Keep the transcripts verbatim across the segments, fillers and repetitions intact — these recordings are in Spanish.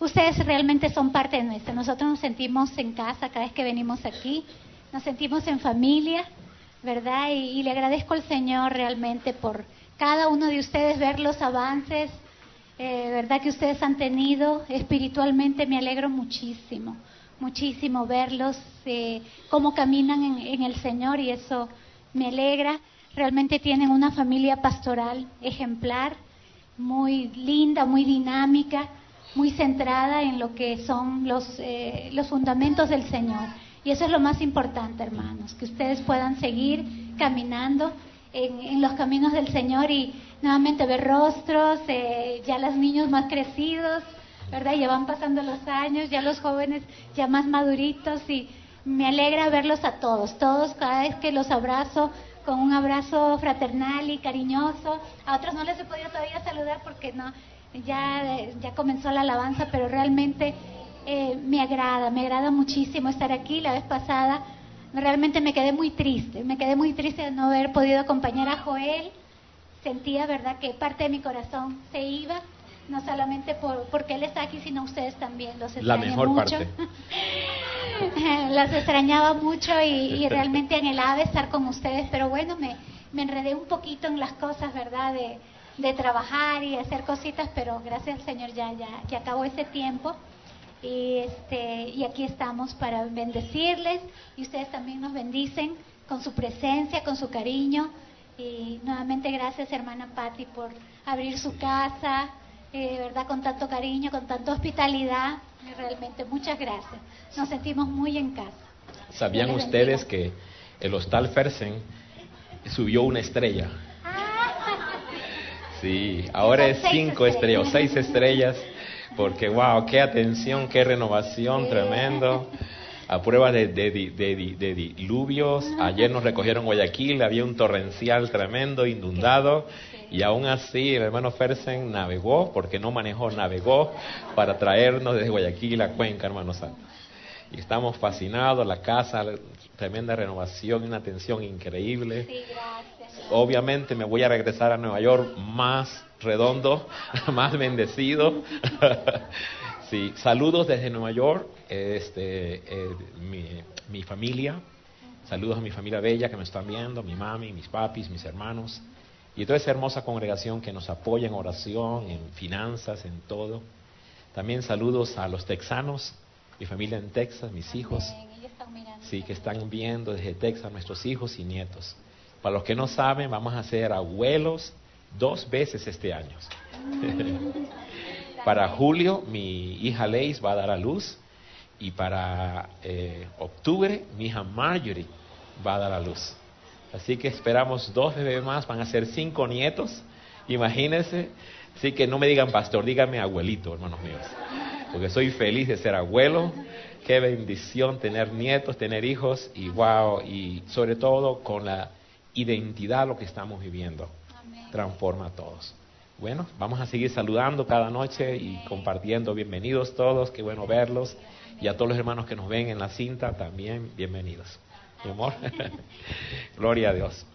ustedes realmente son parte de nuestra. Nosotros nos sentimos en casa cada vez que venimos aquí, nos sentimos en familia, ¿verdad? Y, y le agradezco al Señor realmente por cada uno de ustedes, ver los avances, eh, ¿verdad? Que ustedes han tenido espiritualmente. Me alegro muchísimo, muchísimo verlos, eh, cómo caminan en, en el Señor, y eso me alegra. Realmente tienen una familia pastoral ejemplar, muy linda, muy dinámica, muy centrada en lo que son los, eh, los fundamentos del Señor. Y eso es lo más importante, hermanos, que ustedes puedan seguir caminando en, en los caminos del Señor y nuevamente ver rostros, eh, ya los niños más crecidos, ¿verdad? Ya van pasando los años, ya los jóvenes ya más maduritos, y me alegra verlos a todos, todos cada vez que los abrazo con un abrazo fraternal y cariñoso. A otros no les he podido todavía saludar porque no, ya, ya comenzó la alabanza, pero realmente eh, me agrada, me agrada muchísimo estar aquí. La vez pasada realmente me quedé muy triste, me quedé muy triste de no haber podido acompañar a Joel. Sentía, verdad, que parte de mi corazón se iba, no solamente por porque él está aquí, sino ustedes también. Los extrañé la mejor mucho. parte. Las extrañaba mucho y, y realmente anhelaba estar con ustedes, pero bueno, me, me enredé un poquito en las cosas, ¿verdad? De, de trabajar y hacer cositas, pero gracias al Señor ya, ya, ya acabó ese tiempo. Y, este, y aquí estamos para bendecirles, y ustedes también nos bendicen con su presencia, con su cariño. Y nuevamente gracias, hermana Patti, por abrir su casa, eh, verdad, con tanto cariño, con tanta hospitalidad. Realmente muchas gracias, nos sentimos muy en casa. ¿Sabían ustedes que el Hostal Fersen subió una estrella? Sí, ahora es cinco estrellas o seis estrellas, porque wow, qué atención, qué renovación, sí. Tremendo. A prueba de, de, de, de, de diluvios, ayer nos recogieron Guayaquil, había un torrencial tremendo, inundado, y aún así el hermano Fersen navegó, porque no manejó, navegó para traernos desde Guayaquil a Cuenca, hermano santo. Y estamos fascinados, la casa, tremenda renovación, una atención increíble. Sí, gracias. Obviamente me voy a regresar a Nueva York más redondo, más bendecido. Sí, saludos desde Nueva York, este, eh, mi, mi familia, saludos a mi familia bella que me están viendo, mi mami, mis papis, mis hermanos, y toda esa hermosa congregación que nos apoya en oración, en finanzas, en todo. También saludos a los texanos, mi familia en Texas, mis hijos, sí, que están viendo desde Texas nuestros hijos y nietos. Para los que no saben, vamos a ser abuelos dos veces este año. Para julio, mi hija Leis va a dar a luz, y para eh, octubre, mi hija Marjorie va a dar a luz. Así que esperamos dos bebés más, van a ser cinco nietos, imagínense. Así que no me digan pastor, díganme abuelito, hermanos míos, porque soy feliz de ser abuelo. Qué bendición tener nietos, tener hijos, y wow, y sobre todo con la identidad lo que estamos viviendo. Amén. Transforma a todos. Bueno, vamos a seguir saludando cada noche y compartiendo. Bienvenidos todos, qué bueno verlos. Y a todos los hermanos que nos ven en la cinta también, bienvenidos. Mi amor, gloria a Dios.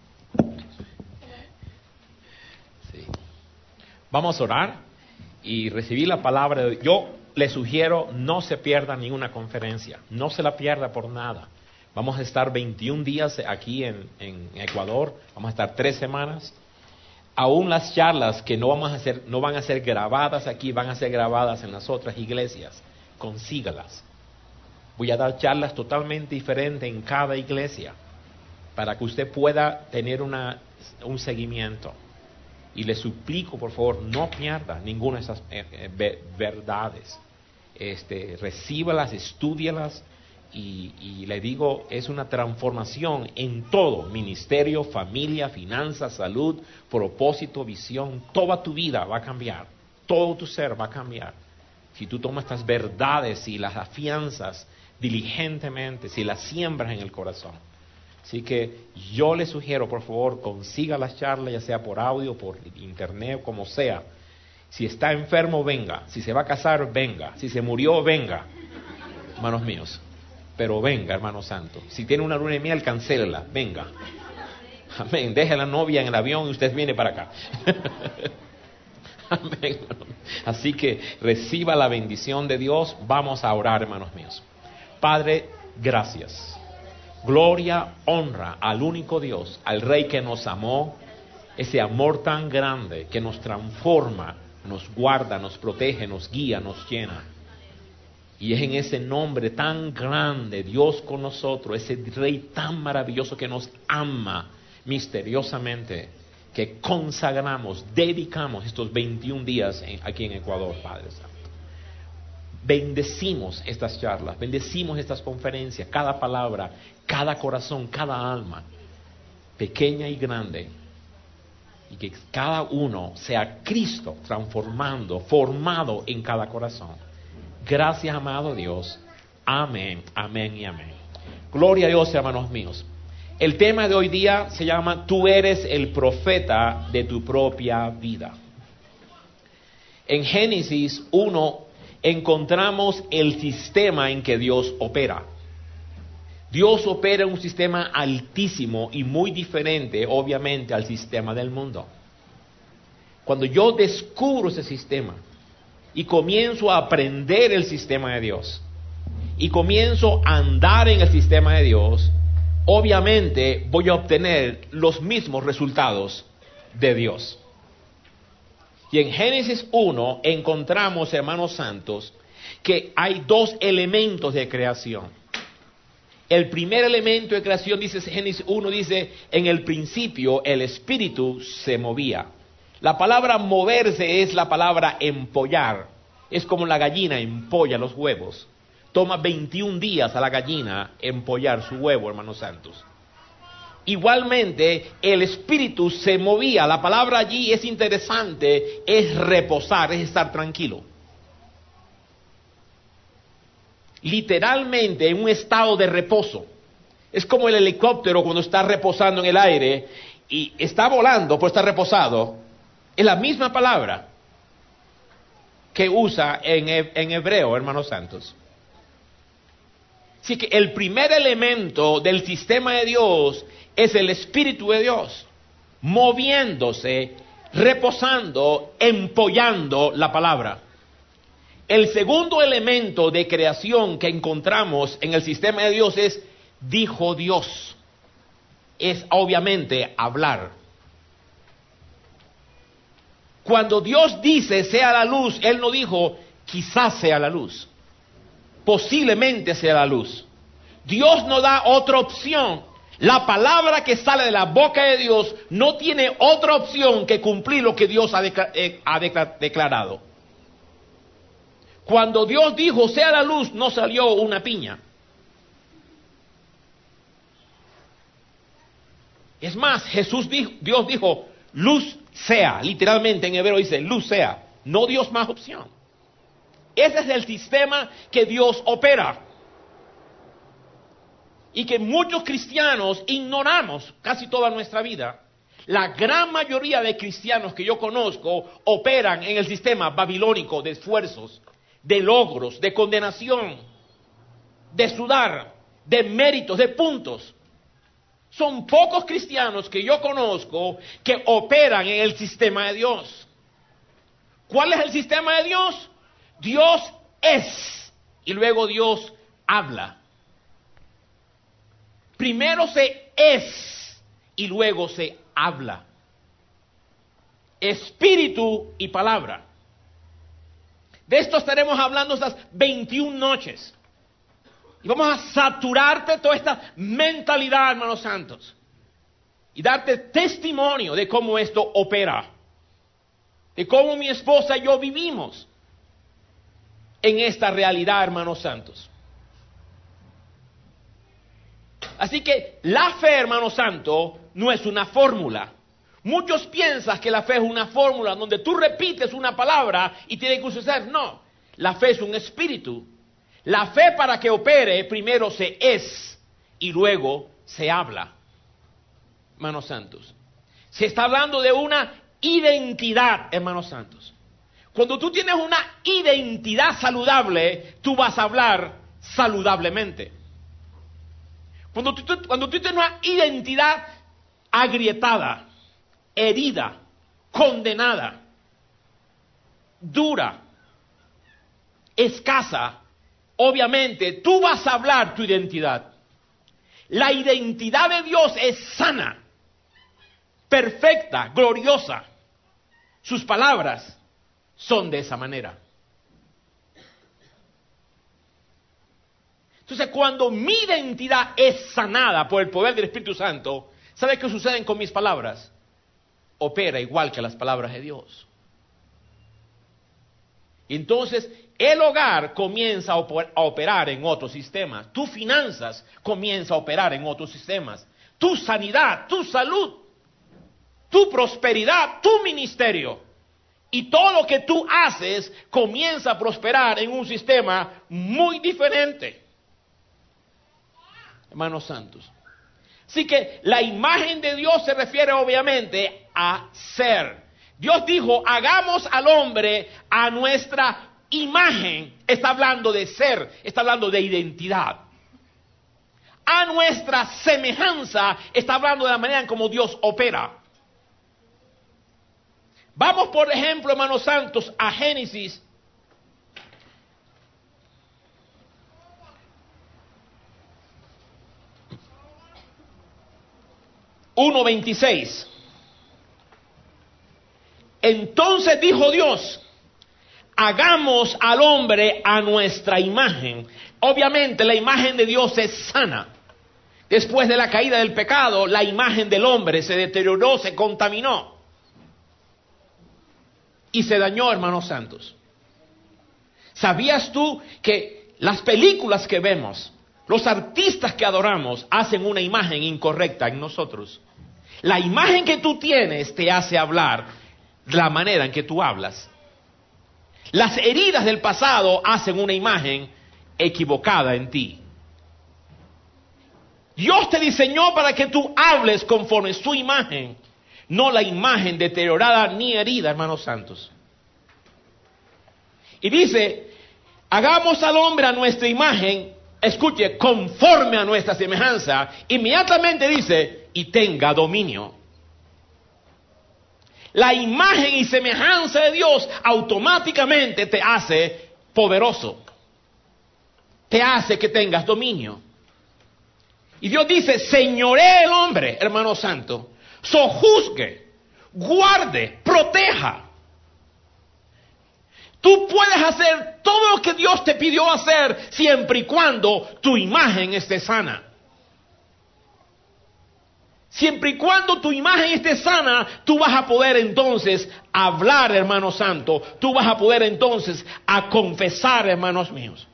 Sí. Vamos a orar y recibir la palabra de Dios. Yo les sugiero, no se pierda ninguna conferencia, no se la pierda por nada. Vamos a estar veintiún días aquí en, en Ecuador, vamos a estar tres semanas. Aún las charlas que no vamos a hacer, no van a ser grabadas aquí, van a ser grabadas en las otras iglesias. Consígalas. Voy a dar charlas totalmente diferentes en cada iglesia para que usted pueda tener una, un seguimiento. Y le suplico, por favor, no pierda ninguna de esas eh, eh, verdades. Este, recíbalas, estúdialas. Y, y le digo, es una transformación en todo, ministerio, familia, finanzas, salud, propósito, visión. Toda tu vida va a cambiar, todo tu ser va a cambiar. Si tú tomas estas verdades y las afianzas diligentemente, si las siembras en el corazón. Así que yo le sugiero, por favor, consiga las charlas, ya sea por audio, por internet, como sea. Si está enfermo, venga. Si se va a casar, venga. Si se murió, venga. Hermanos míos. Pero venga, hermano santo. Si tiene una luna de miel, cancélela. Venga. Amén. Deje a la novia en el avión y usted viene para acá. Amén. Así que reciba la bendición de Dios. Vamos a orar, hermanos míos. Padre, gracias. Gloria, honra al único Dios, al Rey que nos amó. Ese amor tan grande que nos transforma, nos guarda, nos protege, nos guía, nos llena. Y es en ese nombre tan grande, Dios con nosotros, ese Rey tan maravilloso que nos ama misteriosamente, que consagramos, dedicamos estos veintiún días en, aquí en Ecuador, Padre Santo. Bendecimos estas charlas, bendecimos estas conferencias, cada palabra, cada corazón, cada alma, pequeña y grande. Y que cada uno sea Cristo transformando, formado en cada corazón. Gracias, amado Dios. Amén, amén y amén. Gloria a Dios, hermanos míos. El tema de hoy día se llama Tú eres el profeta de tu propia vida. En Génesis uno encontramos el sistema en que Dios opera. Dios opera en un sistema altísimo y muy diferente, obviamente, al sistema del mundo. Cuando yo descubro ese sistema y comienzo a aprender el sistema de Dios y comienzo a andar en el sistema de Dios, obviamente voy a obtener los mismos resultados de Dios. Y en Génesis uno encontramos, hermanos santos, que hay dos elementos de creación. El primer elemento de creación, dice Génesis uno, dice, en el principio el espíritu se movía. La palabra moverse es la palabra empollar. Es como la gallina empolla los huevos. Toma veintiún días a la gallina empollar su huevo, hermanos santos. Igualmente, el espíritu se movía. La palabra allí es interesante, es reposar, es estar tranquilo. Literalmente en un estado de reposo. Es como el helicóptero cuando está reposando en el aire y está volando, pues está reposado. Es la misma palabra que usa en, en hebreo, hermanos santos. Así que el primer elemento del sistema de Dios es el Espíritu de Dios, moviéndose, reposando, empollando la palabra. El segundo elemento de creación que encontramos en el sistema de Dios es dijo Dios. Es obviamente hablar. Cuando Dios dice sea la luz, Él no dijo quizás sea la luz, posiblemente sea la luz. Dios no da otra opción. La palabra que sale de la boca de Dios no tiene otra opción que cumplir lo que Dios ha, decla- eh, ha decla- declarado. Cuando Dios dijo sea la luz, no salió una piña. Es más, Jesús dijo, Dios dijo luz sea, literalmente en hebreo dice luz sea, no dio más opción. Ese es el sistema que Dios opera. Y que muchos cristianos ignoramos casi toda nuestra vida. La gran mayoría de cristianos que yo conozco operan en el sistema babilónico de esfuerzos, de logros, de condenación, de sudar, de méritos, de puntos. Son pocos cristianos que yo conozco que operan en el sistema de Dios. ¿Cuál es el sistema de Dios? Dios es y luego Dios habla. Primero se es y luego se habla. Espíritu y palabra. De esto estaremos hablando estas veintiuna noches. Y vamos a saturarte toda esta mentalidad, hermanos santos. Y darte testimonio de cómo esto opera. De cómo mi esposa y yo vivimos en esta realidad, hermanos santos. Así que la fe, hermano santo, no es una fórmula. Muchos piensan que la fe es una fórmula donde tú repites una palabra y tiene que suceder. No, la fe es un espíritu. La fe, para que opere, primero se es y luego se habla. Hermanos santos, se está hablando de una identidad, hermanos santos. Cuando tú tienes una identidad saludable, tú vas a hablar saludablemente. Cuando tú, cuando tú tienes una identidad agrietada, herida, condenada, dura, escasa, obviamente tú vas a hablar tu identidad. La identidad de Dios es sana, perfecta, gloriosa. Sus palabras son de esa manera. Entonces, cuando mi identidad es sanada por el poder del Espíritu Santo, ¿sabe qué sucede con mis palabras? Opera igual que las palabras de Dios. Entonces, el hogar comienza a operar en otros sistemas. Tus finanzas comienzan a operar en otros sistemas. Tu sanidad, tu salud, tu prosperidad, tu ministerio. Y todo lo que tú haces comienza a prosperar en un sistema muy diferente. Hermanos santos. Así que la imagen de Dios se refiere obviamente a ser. Dios dijo, hagamos al hombre a nuestra imagen. Está hablando de ser, está hablando de identidad. A nuestra semejanza, está hablando de la manera en cómo Dios opera. Vamos, por ejemplo, hermanos santos, a Génesis uno veintiséis. Entonces dijo Dios, hagamos al hombre a nuestra imagen. Obviamente la imagen de Dios es sana. Después de la caída del pecado, la imagen del hombre se deterioró, se contaminó y se dañó, hermanos santos. ¿Sabías tú que las películas que vemos, los artistas que adoramos, hacen una imagen incorrecta en nosotros? La imagen que tú tienes te hace hablar de la manera en que tú hablas. Las heridas del pasado hacen una imagen equivocada en ti. Dios te diseñó para que tú hables conforme su imagen, no la imagen deteriorada ni herida, hermanos santos. Y dice, hagamos al hombre a nuestra imagen, escuche, conforme a nuestra semejanza. Inmediatamente dice, y tenga dominio. La imagen y semejanza de Dios automáticamente te hace poderoso. Te hace que tengas dominio. Y Dios dice, señoree el hombre, hermano santo, sojuzgue, guarde, proteja. Tú puedes hacer todo lo que Dios te pidió hacer siempre y cuando tu imagen esté sana. Siempre y cuando tu imagen esté sana, tú vas a poder entonces hablar, hermano santo. Tú vas a poder entonces a confesar, hermanos míos.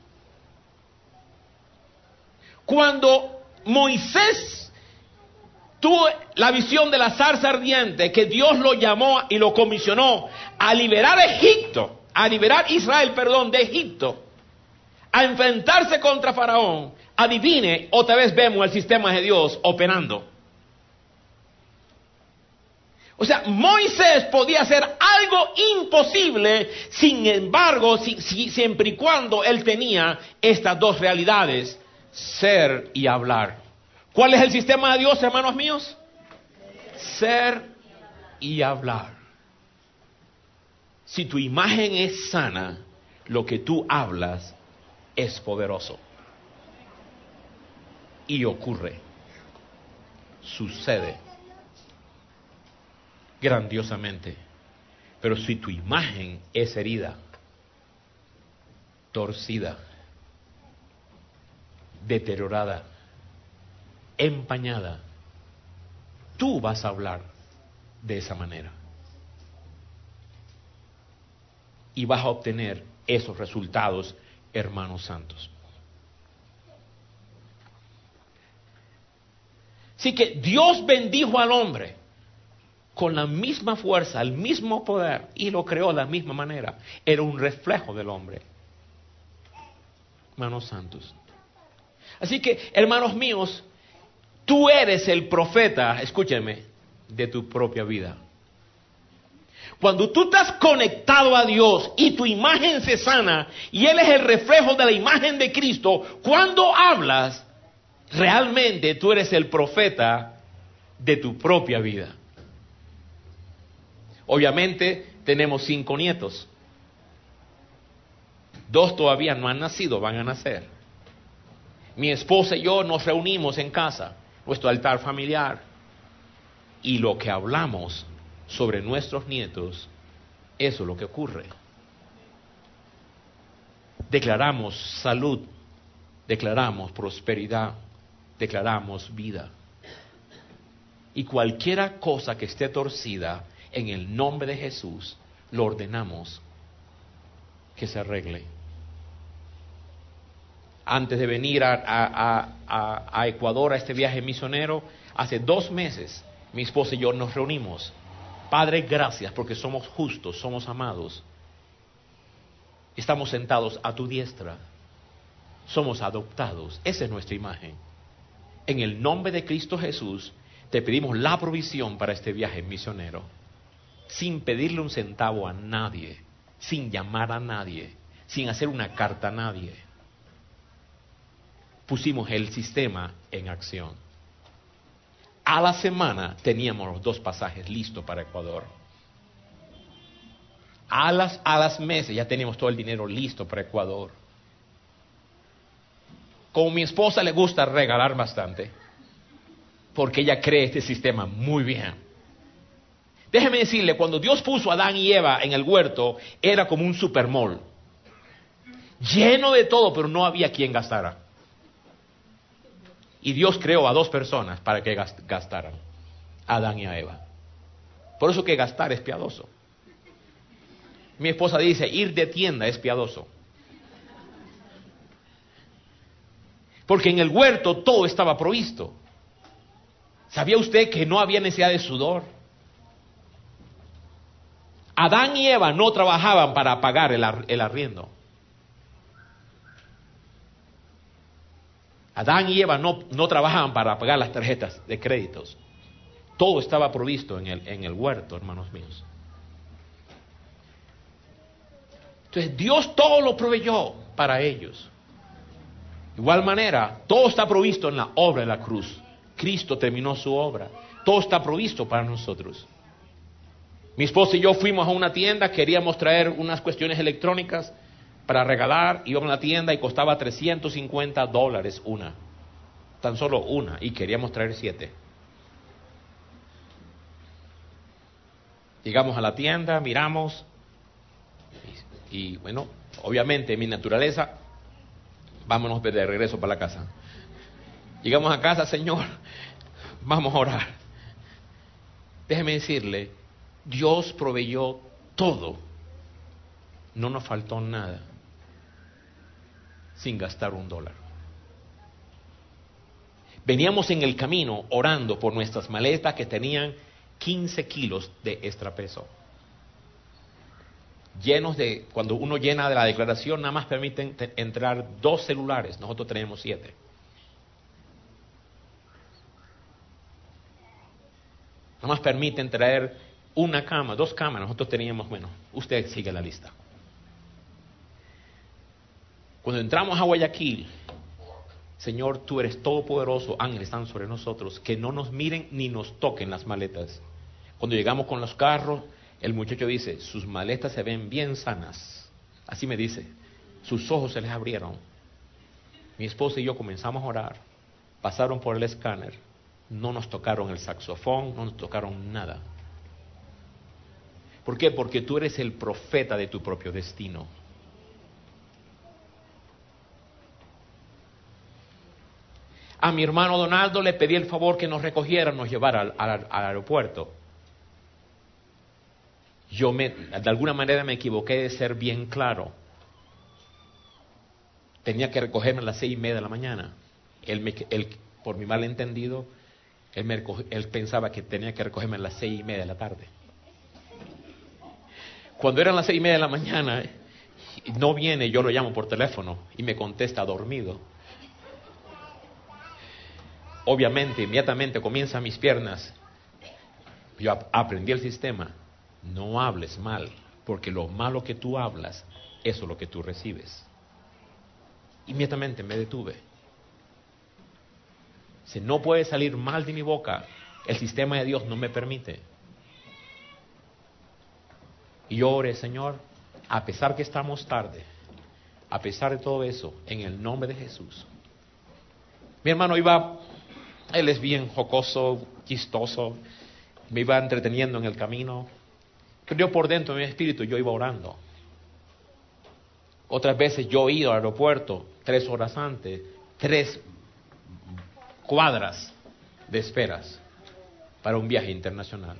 Cuando Moisés tuvo la visión de la zarza ardiente, que Dios lo llamó y lo comisionó a liberar a Egipto, a liberar a Israel, perdón, de Egipto, a enfrentarse contra Faraón, adivine, otra vez vemos el sistema de Dios operando. O sea, Moisés podía hacer algo imposible, sin embargo, si, si, siempre y cuando él tenía estas dos realidades, ser y hablar. ¿Cuál es el sistema de Dios, hermanos míos? Ser y hablar. Si tu imagen es sana, lo que tú hablas es poderoso. Y ocurre. Sucede. Grandiosamente. Pero si tu imagen es herida, torcida, deteriorada, empañada, tú vas a hablar de esa manera. Y vas a obtener esos resultados, hermanos santos. Así que Dios bendijo al hombre con la misma fuerza, el mismo poder, y lo creó de la misma manera. Era un reflejo del hombre. Hermanos santos. Así que, hermanos míos, tú eres el profeta, escúchenme, de tu propia vida. Cuando tú estás conectado a Dios y tu imagen se sana y Él es el reflejo de la imagen de Cristo, cuando hablas, realmente tú eres el profeta de tu propia vida. Obviamente tenemos cinco nietos. Dos todavía no han nacido, van a nacer. Mi esposa y yo nos reunimos en casa, nuestro altar familiar, y lo que hablamos sobre nuestros nietos, eso es lo que ocurre. Declaramos salud, declaramos prosperidad, declaramos vida. Y cualquiera cosa que esté torcida, en el nombre de Jesús, lo ordenamos que se arregle. Antes de venir a, a, a, a Ecuador a este viaje misionero, hace dos meses, mi esposa y yo nos reunimos. Padre, gracias porque somos justos, somos amados. Estamos sentados a tu diestra. Somos adoptados. Esa es nuestra imagen. En el nombre de Cristo Jesús, te pedimos la provisión para este viaje misionero. Sin pedirle un centavo a nadie, sin llamar a nadie, sin hacer una carta a nadie. Pusimos el sistema en acción. A la semana teníamos los dos pasajes listos para Ecuador. A las, a las meses ya teníamos todo el dinero listo para Ecuador. Como mi esposa le gusta regalar bastante, porque ella cree este sistema muy bien. Déjeme decirle, cuando Dios puso a Adán y Eva en el huerto, era como un supermall. Lleno de todo, pero no había quien gastara. Y Dios creó a dos personas para que gastaran, a Adán y a Eva. Por eso que gastar es piadoso. Mi esposa dice, ir de tienda es piadoso. Porque en el huerto todo estaba provisto. ¿Sabía usted que no había necesidad de sudor? Adán y Eva no trabajaban para pagar el, ar- el arriendo. Adán y Eva no, no trabajaban para pagar las tarjetas de créditos. Todo estaba provisto en el, en el huerto, hermanos míos. Entonces Dios todo lo proveyó para ellos. De igual manera, todo está provisto en la obra de la cruz. Cristo terminó su obra. Todo está provisto para nosotros. Mi esposa y yo fuimos a una tienda, queríamos traer unas cuestiones electrónicas para regalar, íbamos a la tienda y costaba trescientos cincuenta dólares una. Tan solo una, y queríamos traer siete. Llegamos a la tienda, miramos, y, y bueno, obviamente mi naturaleza, vámonos de regreso para la casa. Llegamos a casa, Señor, vamos a orar. Déjeme decirle, Dios proveyó todo. No nos faltó nada, sin gastar un dólar. Veníamos en el camino orando por nuestras maletas que tenían quince kilos de extrapeso. Llenos de, cuando uno llena de la declaración, nada más permiten te, entrar dos celulares, nosotros tenemos siete. Nada más permiten traer una cama, dos camas, nosotros teníamos, bueno, usted sigue la lista. Cuando entramos a Guayaquil, Señor, tú eres todopoderoso, ángeles están sobre nosotros, que no nos miren ni nos toquen las maletas. Cuando llegamos con los carros, el muchacho dice, sus maletas se ven bien sanas. Así me dice, sus ojos se les abrieron. Mi esposa y yo comenzamos a orar, pasaron por el escáner, no nos tocaron el saxofón, no nos tocaron nada. ¿Por qué? Porque tú eres el profeta de tu propio destino. A mi hermano Donaldo le pedí el favor que nos recogiera, nos llevara al, al, al aeropuerto. Yo me, de alguna manera me equivoqué de ser bien claro. Tenía que recogerme a las seis y media de la mañana. Él, me, él por mi malentendido, él, me, él pensaba que tenía que recogerme a las seis y media de la tarde. Cuando eran las seis y media de la mañana, no viene, yo lo llamo por teléfono y me contesta dormido. Obviamente, inmediatamente comienzan mis piernas. Yo aprendí el sistema. No hables mal, porque lo malo que tú hablas, eso es lo que tú recibes. Inmediatamente me detuve. Si no puede salir mal de mi boca, el sistema de Dios no me permite. Y yo oré, Señor, a pesar que estamos tarde, a pesar de todo eso, en el nombre de Jesús. Mi hermano iba, él es bien jocoso, chistoso, me iba entreteniendo en el camino. Yo por dentro de mi espíritu yo iba orando. Otras veces yo he ido al aeropuerto tres horas antes, tres cuadras de esperas para un viaje internacional.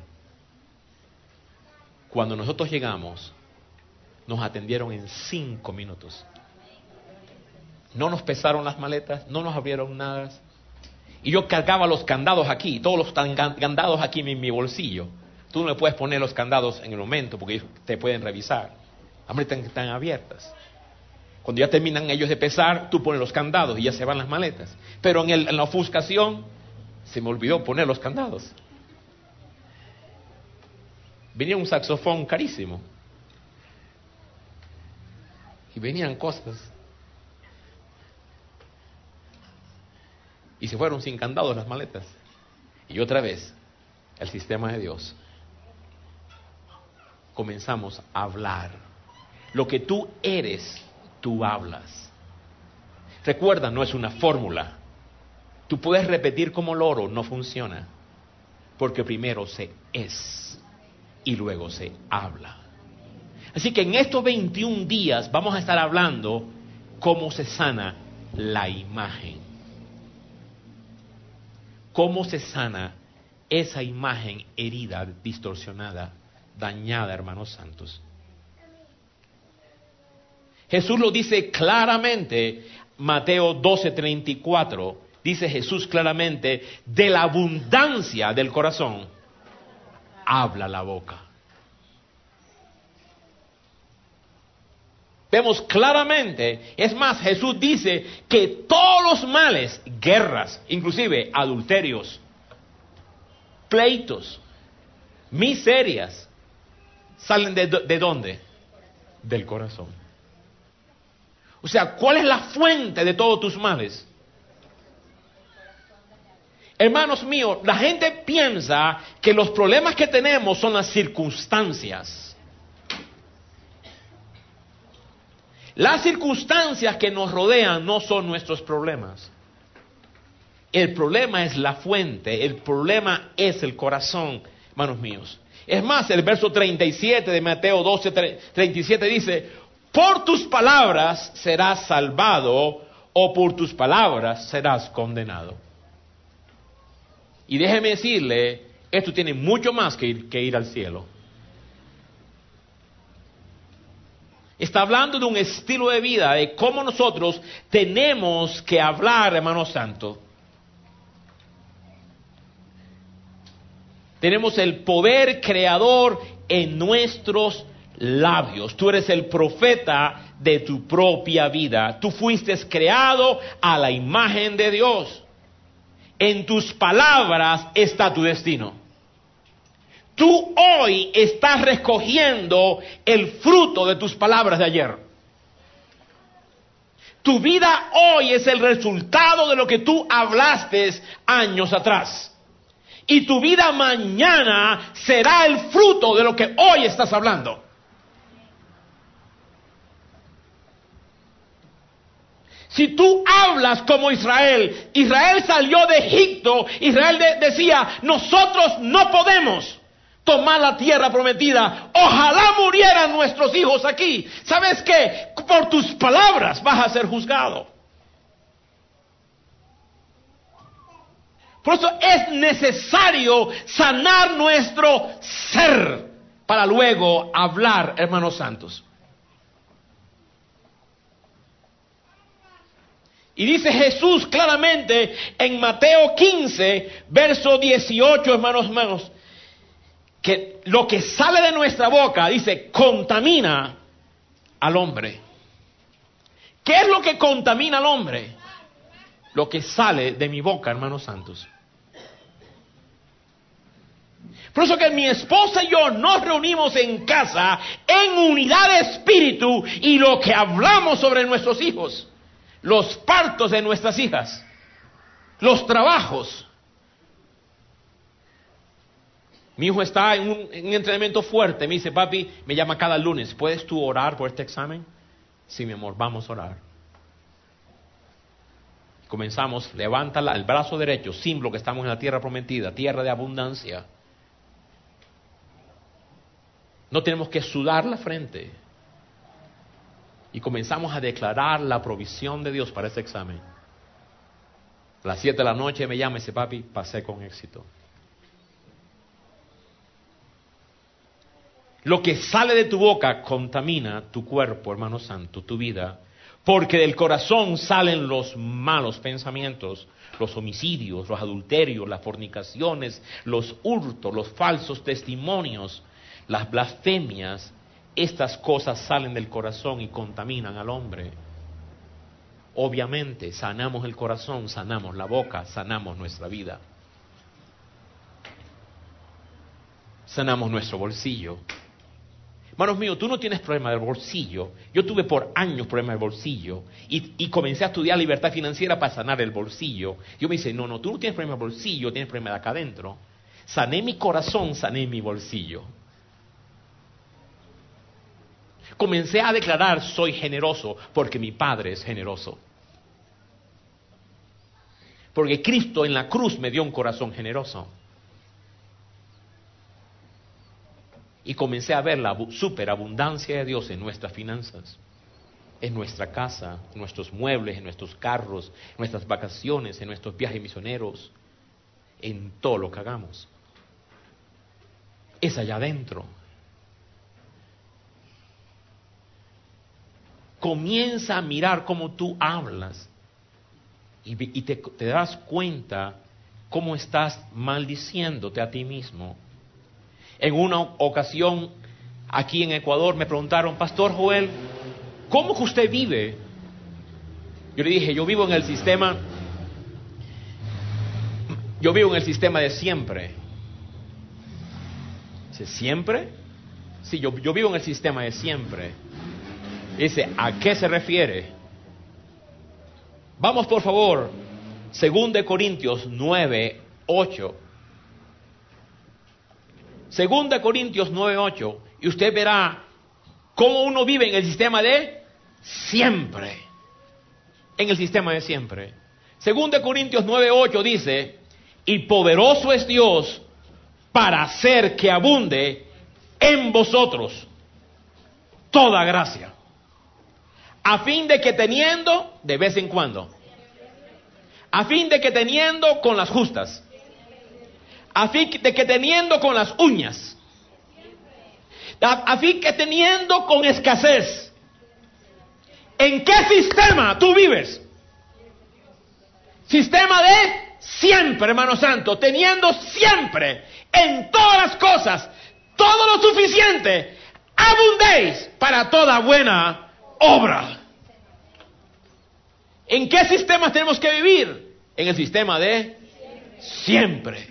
Cuando nosotros llegamos, nos atendieron en cinco minutos. No nos pesaron las maletas, no nos abrieron nada. Y yo cargaba los candados aquí, todos los candados aquí en mi bolsillo. Tú no le puedes poner los candados en el momento porque ellos te pueden revisar. Hombre, están, están abiertas. Cuando ya terminan ellos de pesar, tú pones los candados y ya se van las maletas. Pero en, el, en la ofuscación, se me olvidó poner los candados. Venía un saxofón carísimo. Y venían cosas. Y se fueron sin candados las maletas. Y otra vez, el sistema de Dios. Comenzamos a hablar. Lo que tú eres, tú hablas. Recuerda, no es una fórmula. Tú puedes repetir como loro, no funciona. Porque primero se es y luego se habla. Así que en estos veintiún días vamos a estar hablando cómo se sana la imagen. Cómo se sana esa imagen herida, distorsionada, dañada, hermanos santos. Jesús lo dice claramente, Mateo doce treinta y cuatro, dice Jesús claramente, de la abundancia del corazón, habla la boca. Vemos claramente, es más, Jesús dice que todos los males, guerras, inclusive adulterios, pleitos, miserias, salen de, de ¿dónde? Del corazón. O sea, ¿cuál es la fuente de todos tus males? Hermanos míos, la gente piensa que los problemas que tenemos son las circunstancias. Las circunstancias que nos rodean no son nuestros problemas. El problema es la fuente, el problema es el corazón, hermanos míos. Es más, el verso treinta y siete de Mateo doce treinta y siete dice, por tus palabras serás salvado o por tus palabras serás condenado. Y déjeme decirle, esto tiene mucho más que ir, que ir al cielo. Está hablando de un estilo de vida, de cómo nosotros tenemos que hablar, hermano santo. Tenemos el poder creador en nuestros labios. Tú eres el profeta de tu propia vida. Tú fuiste creado a la imagen de Dios. En tus palabras está tu destino. Tú hoy estás recogiendo el fruto de tus palabras de ayer. Tu vida hoy es el resultado de lo que tú hablaste años atrás. Y tu vida mañana será el fruto de lo que hoy estás hablando. Si tú hablas como Israel, Israel salió de Egipto, Israel de- decía, nosotros no podemos tomar la tierra prometida, ojalá murieran nuestros hijos aquí. ¿Sabes qué? Por tus palabras vas a ser juzgado. Por eso es necesario sanar nuestro ser para luego hablar, hermanos santos. Y dice Jesús claramente en Mateo quince, verso dieciocho, hermanos, hermanos, que lo que sale de nuestra boca, dice, contamina al hombre. ¿Qué es lo que contamina al hombre? Lo que sale de mi boca, hermanos santos. Por eso que mi esposa y yo nos reunimos en casa en unidad de espíritu y lo que hablamos sobre nuestros hijos, los partos de nuestras hijas, los trabajos. Mi hijo está en un, en un entrenamiento fuerte, me dice, papi, me llama cada lunes, ¿puedes tú orar por este examen? Sí, mi amor, vamos a orar. Comenzamos, levanta el brazo derecho, símbolo que estamos en la tierra prometida, tierra de abundancia. No tenemos que sudar la frente. Y comenzamos a declarar la provisión de Dios para ese examen. A las siete de la noche me llama y dice, papi, pasé con éxito. Lo que sale de tu boca contamina tu cuerpo, hermano santo, tu vida. Porque del corazón salen los malos pensamientos, los homicidios, los adulterios, las fornicaciones, los hurtos, los falsos testimonios, las blasfemias. Estas cosas salen del corazón y contaminan al hombre. Obviamente, sanamos el corazón, sanamos la boca, sanamos nuestra vida. Sanamos nuestro bolsillo. Hermanos míos, tú no tienes problema del bolsillo. Yo tuve por años problema del bolsillo y, y comencé a estudiar libertad financiera para sanar el bolsillo. Yo me dice, no, no, tú no tienes problema del bolsillo, tienes problema de acá adentro. Sané mi corazón, sané mi bolsillo. Comencé a declarar, soy generoso porque mi Padre es generoso. Porque Cristo en la cruz me dio un corazón generoso. Y comencé a ver la superabundancia de Dios en nuestras finanzas, en nuestra casa, en nuestros muebles, en nuestros carros, en nuestras vacaciones, en nuestros viajes misioneros, en todo lo que hagamos. Es allá adentro. Comienza a mirar cómo tú hablas y, y te, te das cuenta cómo estás maldiciéndote a ti mismo. En una ocasión, aquí en Ecuador, me preguntaron, Pastor Joel, ¿cómo que usted vive? Yo le dije, yo vivo en el sistema, yo vivo en el sistema de siempre. Dice, ¿siempre? Sí, yo, yo vivo en el sistema de siempre. Dice, ¿a qué se refiere? Vamos por favor, Según de Corintios nueve, ocho. Según de Corintios nueve, ocho. Y usted verá cómo uno vive en el sistema de siempre. En el sistema de siempre. Según de Corintios nueve, ocho dice, y poderoso es Dios para hacer que abunde en vosotros toda gracia, a fin de que teniendo, de vez en cuando, a fin de que teniendo con las justas, a fin de que teniendo con las uñas, a, a fin que teniendo con escasez. ¿En qué sistema tú vives? Sistema de siempre, hermano santo, teniendo siempre, en todas las cosas, todo lo suficiente, abundéis para toda buena obra. ¿En qué sistema tenemos que vivir? En el sistema de siempre.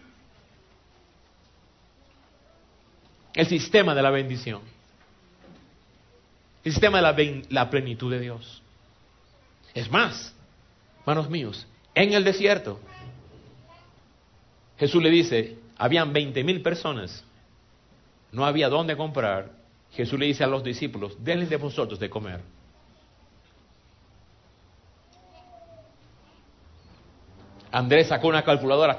El sistema de la bendición. El sistema de la, ben- la plenitud de Dios. Es más, hermanos míos, en el desierto, Jesús le dice, habían veinte mil personas, no había dónde comprar. Jesús le dice a los discípulos, denles de vosotros de comer. Andrés sacó una calculadora.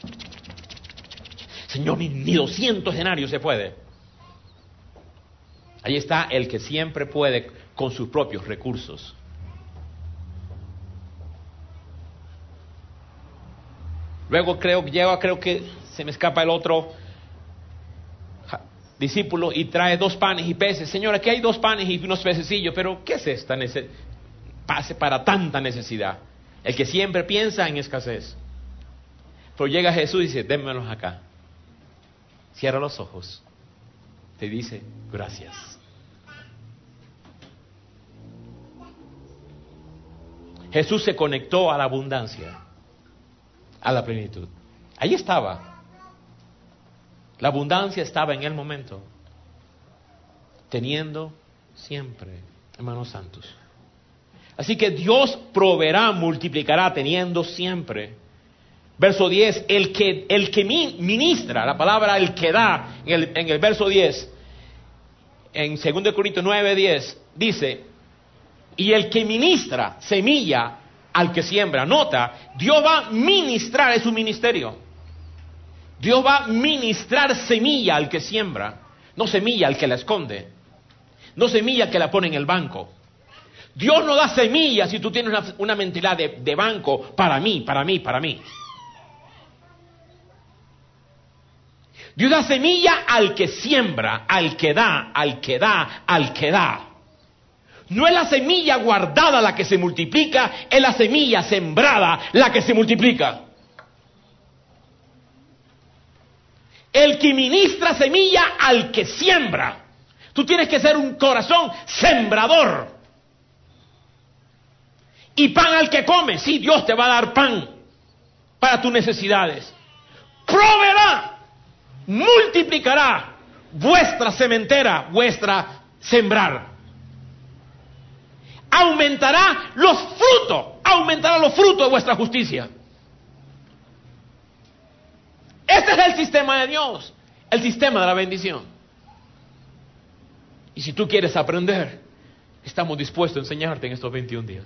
Señor, ni, ni doscientos denarios se puede. Ahí está el que siempre puede con sus propios recursos. Luego creo que llega, creo que se me escapa el otro discípulo y trae dos panes y peces. Señor, aquí hay dos panes y unos pececillos, pero ¿qué es esta necesidad? Pase para tanta necesidad. El que siempre piensa en escasez. Pero llega Jesús y dice, démelos acá. Cierra los ojos. Te dice, gracias. Jesús se conectó a la abundancia, a la plenitud. Ahí estaba. La abundancia estaba en el momento. Teniendo siempre, hermanos santos. Así que Dios proveerá, multiplicará, teniendo siempre. Verso diez, el que, el que ministra, la palabra el que da, en el, en el verso diez, en segundo Corintios nueve, diez, dice, Y el que ministra semilla al que siembra. Nota, Dios va a ministrar, es su ministerio. Dios va a ministrar semilla al que siembra, no semilla al que la esconde, no semilla al que la pone en el banco. Dios no da semilla si tú tienes una, una mentalidad de, de banco para mí, para mí, para mí. Dios da semilla al que siembra, al que da, al que da, al que da. No es la semilla guardada la que se multiplica, es la semilla sembrada la que se multiplica. El que ministra semilla al que siembra. Tú tienes que ser un corazón sembrador. Y pan al que come. Sí, Dios te va a dar pan para tus necesidades. Proveerá, multiplicará vuestra sementera, vuestra sembrar. Aumentará los frutos, aumentará los frutos de vuestra justicia. Este es el sistema de Dios, el sistema de la bendición. Y si tú quieres aprender, estamos dispuestos a enseñarte en estos veintiún días.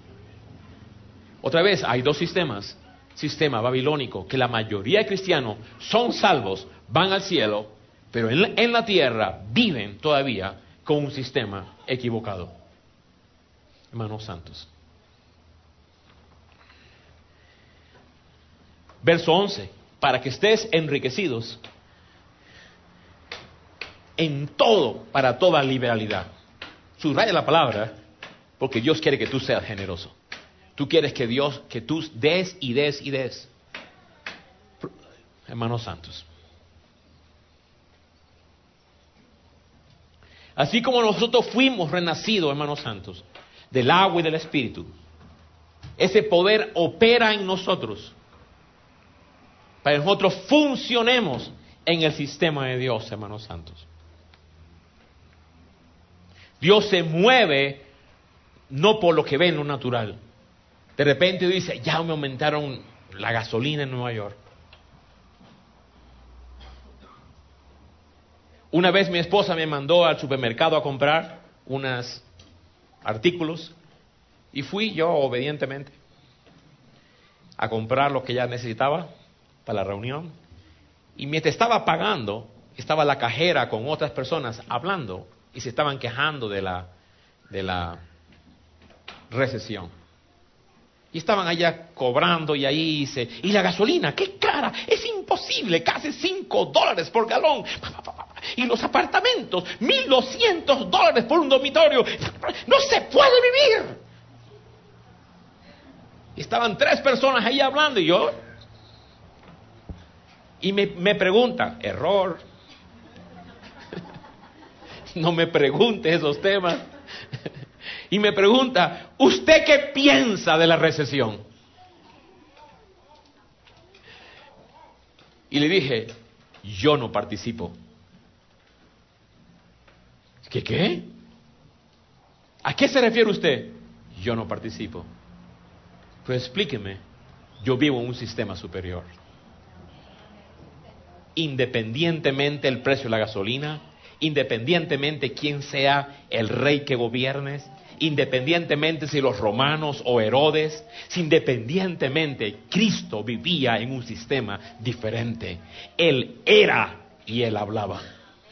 Otra vez, hay dos sistemas. Sistema babilónico, que la mayoría de cristianos son salvos, van al cielo, pero en la, en la tierra viven todavía con un sistema equivocado. Hermanos santos. Verso once. Para que estés enriquecidos en todo, para toda liberalidad. Subraya la palabra, porque Dios quiere que tú seas generoso. Tú quieres que Dios, que tú des y des y des. Hermanos santos. Así como nosotros fuimos renacidos, hermanos santos, del agua y del Espíritu, ese poder opera en nosotros para que nosotros funcionemos en el sistema de Dios, hermanos santos. Dios se mueve no por lo que ve en lo natural. De repente dice, ya me aumentaron la gasolina en Nueva York. Una vez mi esposa me mandó al supermercado a comprar unos artículos y fui yo obedientemente a comprar lo que ella necesitaba para la reunión. Y mientras estaba pagando, estaba la cajera con otras personas hablando y se estaban quejando de la, de la recesión. Y estaban allá cobrando y ahí dice, y la gasolina, qué cara, es imposible, casi cinco dólares por galón. Y los apartamentos, mil doscientos dólares por un dormitorio. No se puede vivir. Y estaban tres personas ahí hablando y yo... Y me, me pregunta, error. No me pregunte esos temas. Y me pregunta, ¿usted qué piensa de la recesión? Y le dije, yo no participo. ¿Qué qué? ¿A qué se refiere usted? Yo no participo. Pues explíqueme, yo vivo en un sistema superior. Independientemente el precio de la gasolina, independientemente quién sea el rey que gobiernes, independientemente si los romanos o Herodes, independientemente, Cristo vivía en un sistema diferente. Él era y él hablaba.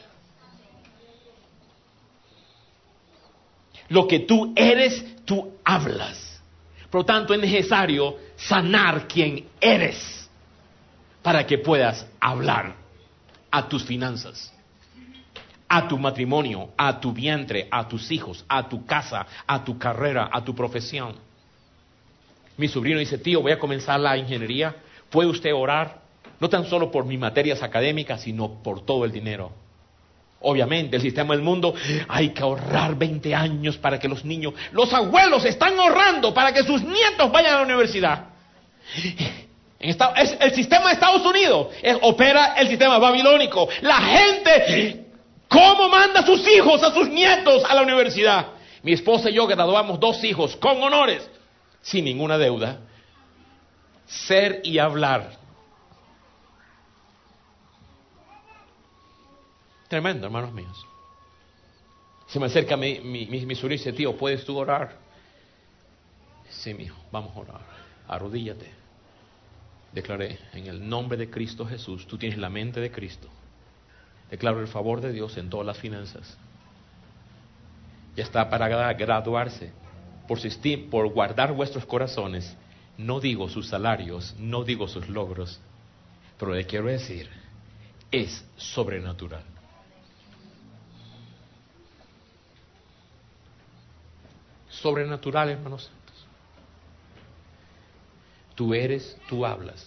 Lo que tú eres, tú hablas. Por lo tanto, es necesario sanar quien eres para que puedas hablar a tus finanzas, a tu matrimonio, a tu vientre, a tus hijos, a tu casa, a tu carrera, a tu profesión. Mi sobrino dice, tío, voy a comenzar la ingeniería. ¿Puede usted orar? No tan solo por mis materias académicas, sino por todo el dinero. Obviamente, el sistema del mundo, hay que ahorrar veinte años para que los niños, los abuelos están ahorrando para que sus nietos vayan a la universidad. En esta, es, el sistema de Estados Unidos es, opera el sistema babilónico. La gente, ¿cómo manda a sus hijos, a sus nietos a la universidad? Mi esposa y yo graduamos dos hijos con honores, sin ninguna deuda. Ser y hablar. Tremendo, hermanos míos. Se me acerca mi, mi, mi, mi sobrino y dice, tío, ¿puedes tú orar? Sí, mijo, vamos a orar. Arrodíllate. Declaré, en el nombre de Cristo Jesús, tú tienes la mente de Cristo. Declaro el favor de Dios en todas las finanzas. Ya está para graduarse. Por, por guardar vuestros corazones, no digo sus salarios, no digo sus logros, pero le quiero decir, es sobrenatural. Sobrenatural, hermanos santos. Tú eres, tú hablas.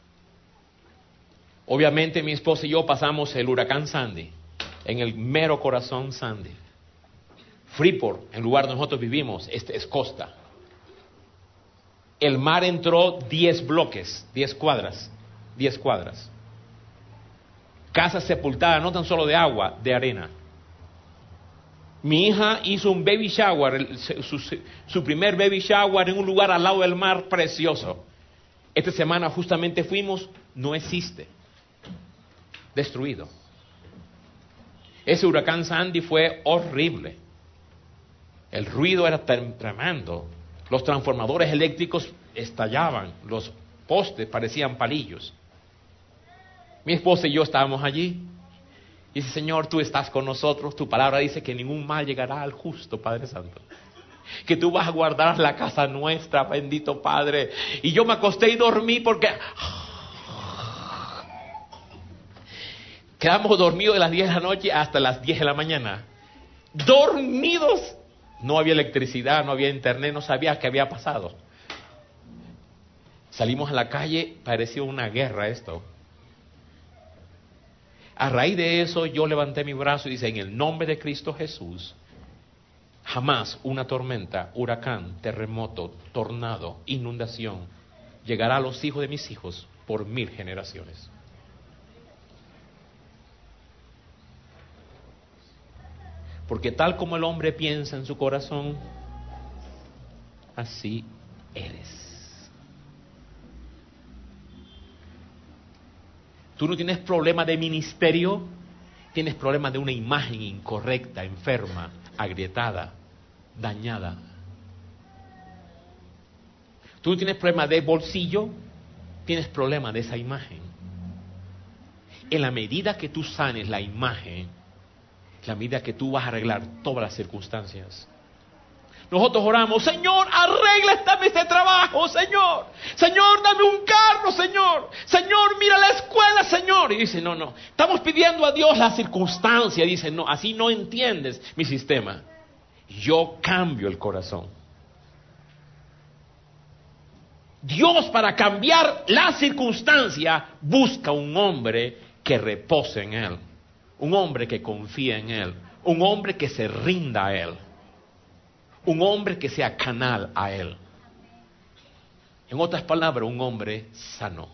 Obviamente mi esposa y yo pasamos el huracán Sandy, en el mero corazón Sandy. Freeport, el lugar donde nosotros vivimos, este es costa. El mar entró diez bloques, diez cuadras, diez cuadras. Casa sepultada, no tan solo de agua, de arena. Mi hija hizo un baby shower, su, su, su primer baby shower en un lugar al lado del mar precioso. Esta semana justamente fuimos, no existe. Destruido. Ese huracán Sandy fue horrible. El ruido era tremendo. Los transformadores eléctricos estallaban, los postes parecían palillos. Mi esposa y yo estábamos allí. Y dice, Señor, tú estás con nosotros. Tu palabra dice que ningún mal llegará al justo, Padre Santo. Que tú vas a guardar la casa nuestra, bendito Padre. Y yo me acosté y dormí porque quedamos dormidos de las diez de la noche hasta las diez de la mañana. Dormidos. No había electricidad, no había internet, no sabía qué había pasado. Salimos a la calle, parecía una guerra esto. A raíz de eso yo levanté mi brazo y dice, en el nombre de Cristo Jesús, jamás una tormenta, huracán, terremoto, tornado, inundación llegará a los hijos de mis hijos por mil generaciones. Porque tal como el hombre piensa en su corazón, así eres. Tú no tienes problema de ministerio, tienes problema de una imagen incorrecta, enferma, agrietada, dañada. Tú no tienes problema de bolsillo, tienes problema de esa imagen. En la medida que tú sanes la imagen, la medida que tú vas a arreglar todas las circunstancias. Nosotros oramos, Señor, arregla este, este trabajo, Señor. Señor, dame un carro, Señor. Señor, mira la escuela, Señor. Y dice, no, no. Estamos pidiendo a Dios la circunstancia. Dice, no, así no entiendes mi sistema. Yo cambio el corazón. Dios, para cambiar la circunstancia, busca un hombre que repose en Él. Un hombre que confía en Él. Un hombre que se rinda a Él. Un hombre que sea canal a Él. En otras palabras, un hombre sano.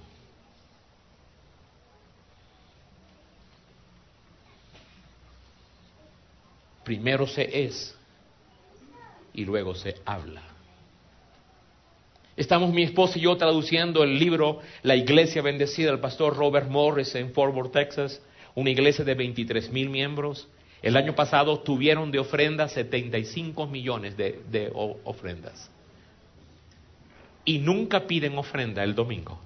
Primero se es y luego se habla. Estamos mi esposa y yo traduciendo el libro La Iglesia Bendecida del pastor Robert Morris en Fort Worth, Texas. Una iglesia de veintitrés mil miembros. El año pasado tuvieron de ofrenda setenta y cinco millones de, de ofrendas. Y nunca piden ofrenda el domingo.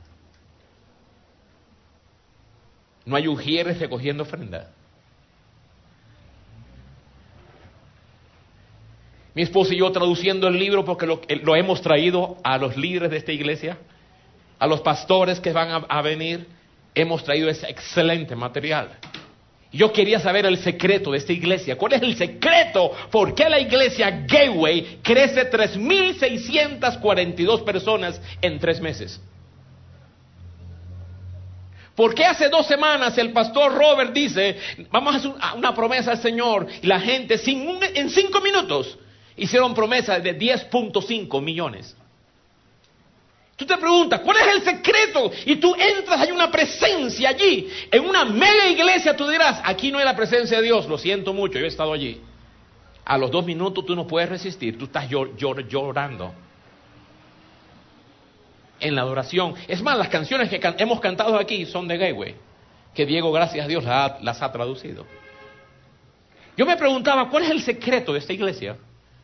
No hay ujieres recogiendo ofrenda. Mi esposa y yo traduciendo el libro porque lo, lo hemos traído a los líderes de esta iglesia, a los pastores que van a, a venir, hemos traído ese excelente material. Yo quería saber el secreto de esta iglesia. ¿Cuál es el secreto? ¿Por qué la iglesia Gateway crece tres mil seiscientas cuarenta y dos personas en tres meses? ¿Por qué hace dos semanas el pastor Robert dice, vamos a hacer una promesa al Señor, y la gente sin un, en cinco minutos hicieron promesa de diez punto cinco millones? Tú te preguntas, ¿cuál es el secreto? Y tú entras, hay una presencia allí. En una mega iglesia tú dirás, aquí no hay la presencia de Dios. Lo siento mucho, yo he estado allí. A los dos minutos tú no puedes resistir, tú estás llor, llor, llorando. En la adoración. Es más, las canciones que can- hemos cantado aquí son de Gateway, que Diego, gracias a Dios, las ha, las ha traducido. Yo me preguntaba, ¿cuál es el secreto de esta iglesia?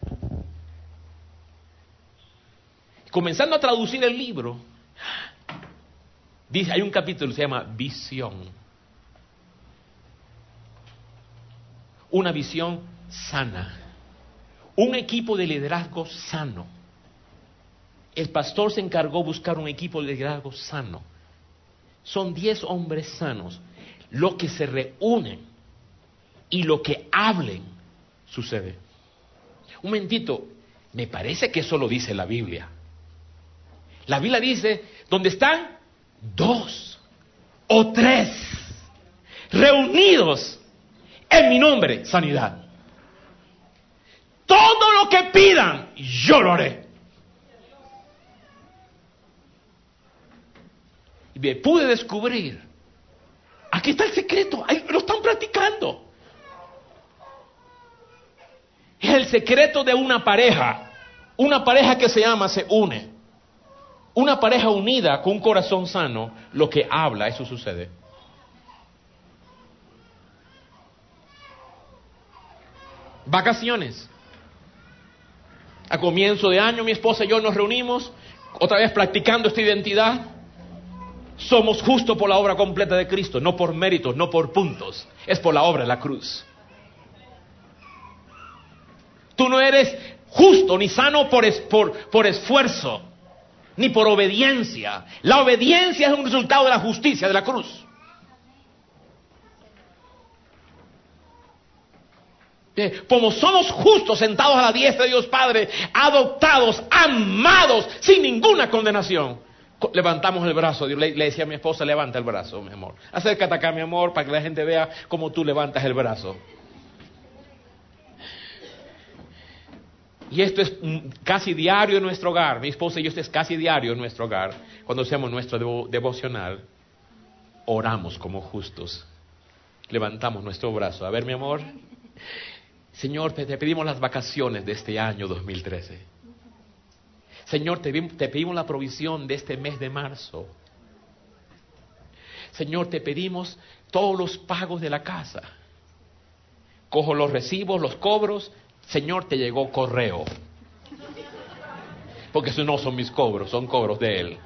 Comenzando a traducir el libro, dice, hay un capítulo que se llama Visión. Una visión sana. Un equipo de liderazgo sano. El pastor se encargó de buscar un equipo de liderazgo sano. Son diez hombres sanos. Lo que se reúnen y lo que hablen sucede. Un momentito, me parece que eso lo dice la Biblia. La Biblia dice, donde están dos o tres reunidos en mi nombre, sanidad. Todo lo que pidan, yo lo haré. Y me pude descubrir, aquí está el secreto, ahí lo están practicando. Es el secreto de una pareja, una pareja que se ama, se une. Una pareja unida con un corazón sano, lo que habla, eso sucede. Vacaciones. A comienzo de año mi esposa y yo nos reunimos, otra vez practicando esta identidad. Somos justos por la obra completa de Cristo, no por méritos, no por puntos, es por la obra de la cruz. Tú no eres justo ni sano por, es, por, por esfuerzo, ni por obediencia. La obediencia es un resultado de la justicia de la cruz. Como somos justos, sentados a la diestra de Dios Padre, adoptados, amados, sin ninguna condenación, levantamos el brazo. Le, le decía a mi esposa, levanta el brazo, mi amor. Acércate acá, mi amor, para que la gente vea cómo tú levantas el brazo. Y esto es casi diario en nuestro hogar. Mi esposa y yo, esto es casi diario en nuestro hogar. Cuando hacemos nuestro devo, devocional, oramos como justos. Levantamos nuestro brazo. A ver, mi amor. Señor, te, te pedimos las vacaciones de este año dos mil trece. Señor, te, te pedimos la provisión de este mes de marzo. Señor, te pedimos todos los pagos de la casa. Cojo los recibos, los cobros. Señor, te llegó correo. Porque esos no son mis cobros, son cobros de Él.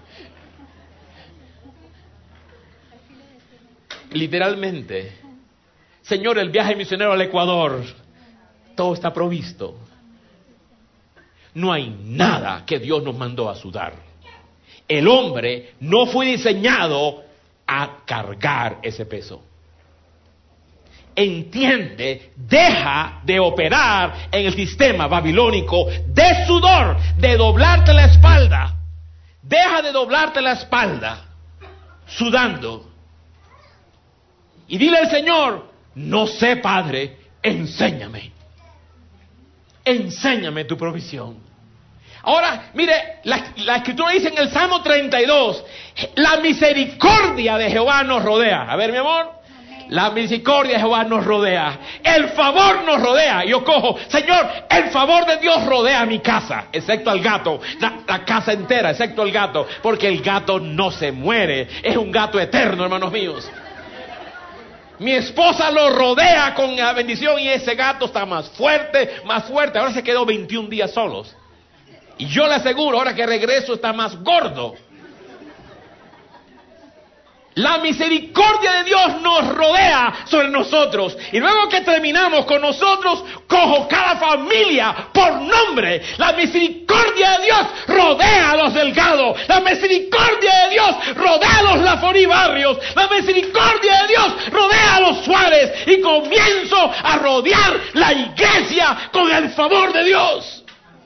Literalmente. Señor, el viaje misionero al Ecuador, todo está provisto. No hay nada que Dios nos mandó a sudar. El hombre no fue diseñado a cargar ese peso. Entiende, deja de operar en el sistema babilónico de sudor, de doblarte la espalda. Deja de doblarte la espalda sudando. Y dile al Señor, no sé, Padre, enséñame. Enséñame tu provisión. Ahora, mire, la, la Escritura dice en el Salmo treinta y dos, la misericordia de Jehová nos rodea. A ver, mi amor. La misericordia de Jehová nos rodea. El favor nos rodea. Yo cojo, Señor, el favor de Dios rodea mi casa, excepto al gato. La, la casa entera, excepto el gato. Porque el gato no se muere. Es un gato eterno, hermanos míos. Mi esposa lo rodea con la bendición y ese gato está más fuerte, más fuerte. Ahora se quedó veintiún días solos. Y yo le aseguro, ahora que regreso está más gordo. La misericordia de Dios nos rodea sobre nosotros. Y luego que terminamos con nosotros, cojo cada familia por nombre. La misericordia de Dios rodea a los Delgado. La misericordia de Dios rodea a los Laforí Barrios. La misericordia de Dios rodea a los Suárez. Y comienzo a rodear la iglesia con el favor de Dios.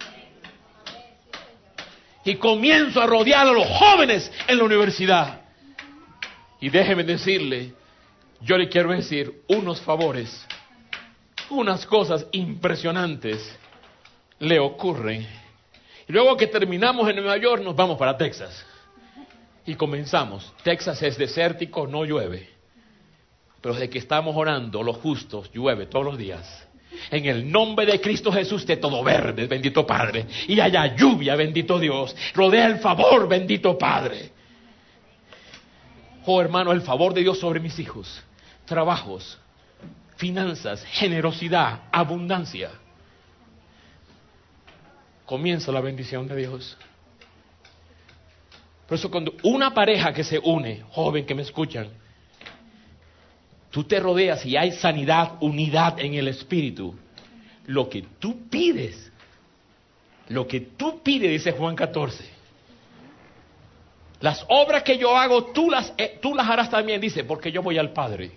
Y comienzo a rodear a los jóvenes en la universidad. Y déjeme decirle, yo le quiero decir unos favores, unas cosas impresionantes le ocurren. Y luego que terminamos en Nueva York, nos vamos para Texas. Y comenzamos. Texas es desértico, no llueve. Pero desde que estamos orando, los justos, llueve todos los días. En el nombre de Cristo Jesús, de todo verde, bendito Padre. Y haya lluvia, bendito Dios. Rodea el favor, bendito Padre. Oh, hermano, el favor de Dios sobre mis hijos, trabajos, finanzas, generosidad, abundancia, comienza la bendición de Dios. Por eso cuando una pareja que se une, joven que me escuchan, tú te rodeas y hay sanidad, unidad en el espíritu, lo que tú pides, lo que tú pides, dice Juan catorce, las obras que yo hago, tú las, eh, tú las harás también, dice, porque yo voy al Padre.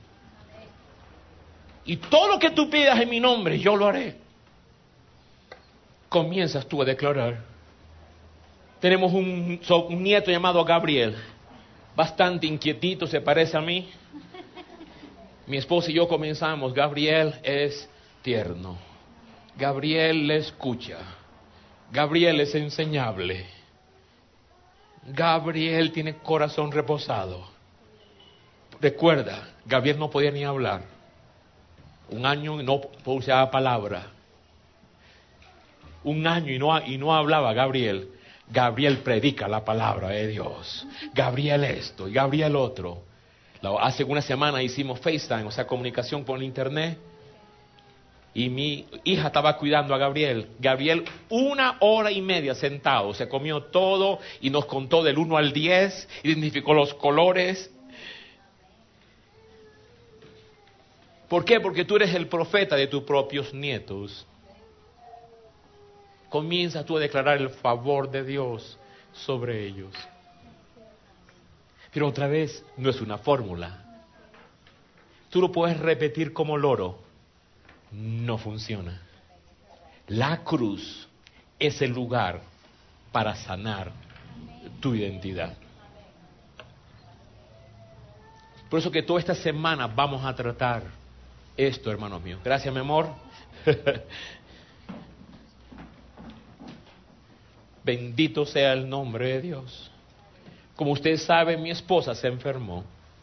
Y todo lo que tú pidas en mi nombre, yo lo haré. Comienzas tú a declarar. Tenemos un, un nieto llamado Gabriel, bastante inquietito, se parece a mí. Mi esposa y yo comenzamos, Gabriel es tierno, Gabriel le escucha, Gabriel es enseñable, Gabriel tiene corazón reposado. Recuerda, Gabriel no podía ni hablar, un año y no usaba palabra, un año y no, y no hablaba Gabriel. Gabriel predica la palabra de Dios, Gabriel esto y Gabriel otro. Hace una semana hicimos FaceTime, o sea, comunicación por internet. Y mi hija estaba cuidando a Gabriel. Gabriel, una hora y media sentado, se comió todo y nos contó del uno al diez, identificó los colores. ¿Por qué? Porque tú eres el profeta de tus propios nietos. Comienza tú a declarar el favor de Dios sobre ellos. Pero otra vez, no es una fórmula. Tú lo puedes repetir como loro. No funciona. La cruz es el lugar para sanar tu identidad. Por eso que toda esta semana vamos a tratar esto, hermanos míos. Gracias, mi amor. Bendito sea el nombre de Dios. Como ustedes saben, mi esposa se enfermó.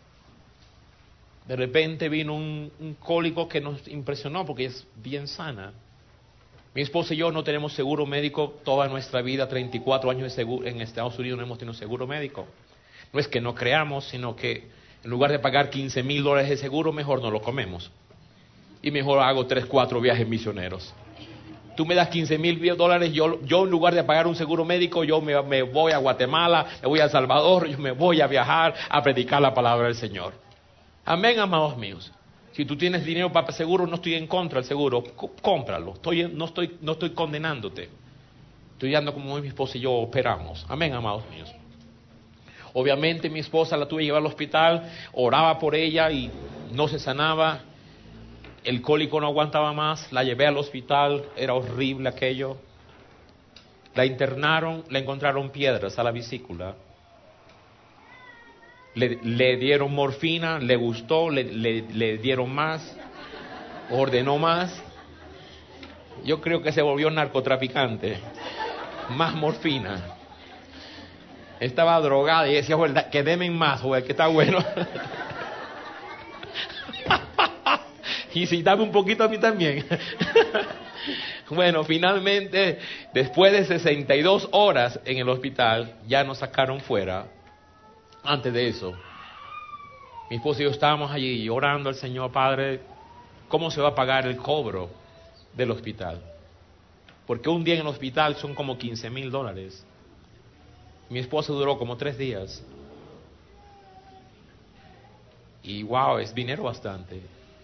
De repente vino un, un cólico que nos impresionó porque es bien sana. Mi esposa y yo no tenemos seguro médico toda nuestra vida, treinta y cuatro años de seguro, en Estados Unidos no hemos tenido seguro médico. No es que no creamos, sino que en lugar de pagar quince mil dólares de seguro, mejor no lo comemos. Y mejor hago tres, cuatro viajes misioneros. Tú me das quince mil dólares, yo, yo en lugar de pagar un seguro médico, yo me, me voy a Guatemala, me voy a El Salvador, yo me voy a viajar a predicar la palabra del Señor. Amén, amados míos. Si tú tienes dinero para seguro, no estoy en contra del seguro, C- cómpralo. Estoy, no, estoy, no estoy condenándote. Estoy dando como mi esposa y yo operamos. Amén, amados míos. Obviamente mi esposa la tuve que llevar al hospital, oraba por ella y no se sanaba. El cólico no aguantaba más, la llevé al hospital, era horrible aquello. La internaron, le encontraron piedras a la vesícula. Le, le dieron morfina, le gustó, le, le, le dieron más, ordenó más. Yo creo que se volvió narcotraficante. Más morfina. Estaba drogada y decía, bueno, que denme más, joder, que está bueno. Y si dame un poquito a mí también. Bueno, finalmente, después de sesenta y dos horas en el hospital, ya nos sacaron fuera. Antes de eso, mi esposo y yo estábamos allí orando al Señor, Padre, ¿cómo se va a pagar el cobro del hospital? Porque un día en el hospital son como quince mil dólares. Mi esposa duró como tres días. Y wow, es dinero bastante.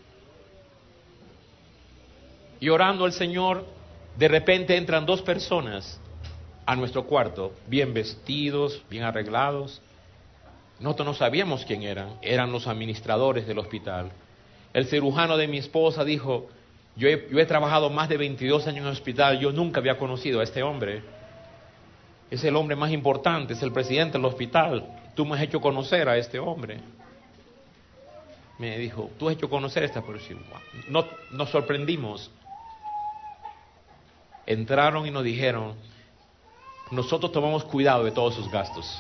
Y orando al Señor, de repente entran dos personas a nuestro cuarto, bien vestidos, bien arreglados. Nosotros no sabíamos quién eran, eran los administradores del hospital. El cirujano de mi esposa dijo, yo he, yo he trabajado más de veintidós años en el hospital, yo nunca había conocido a este hombre. Es el hombre más importante, es el presidente del hospital. Tú me has hecho conocer a este hombre. Me dijo, tú has hecho conocer a esta persona. No, nos sorprendimos. Entraron y nos dijeron, nosotros tomamos cuidado de todos sus gastos.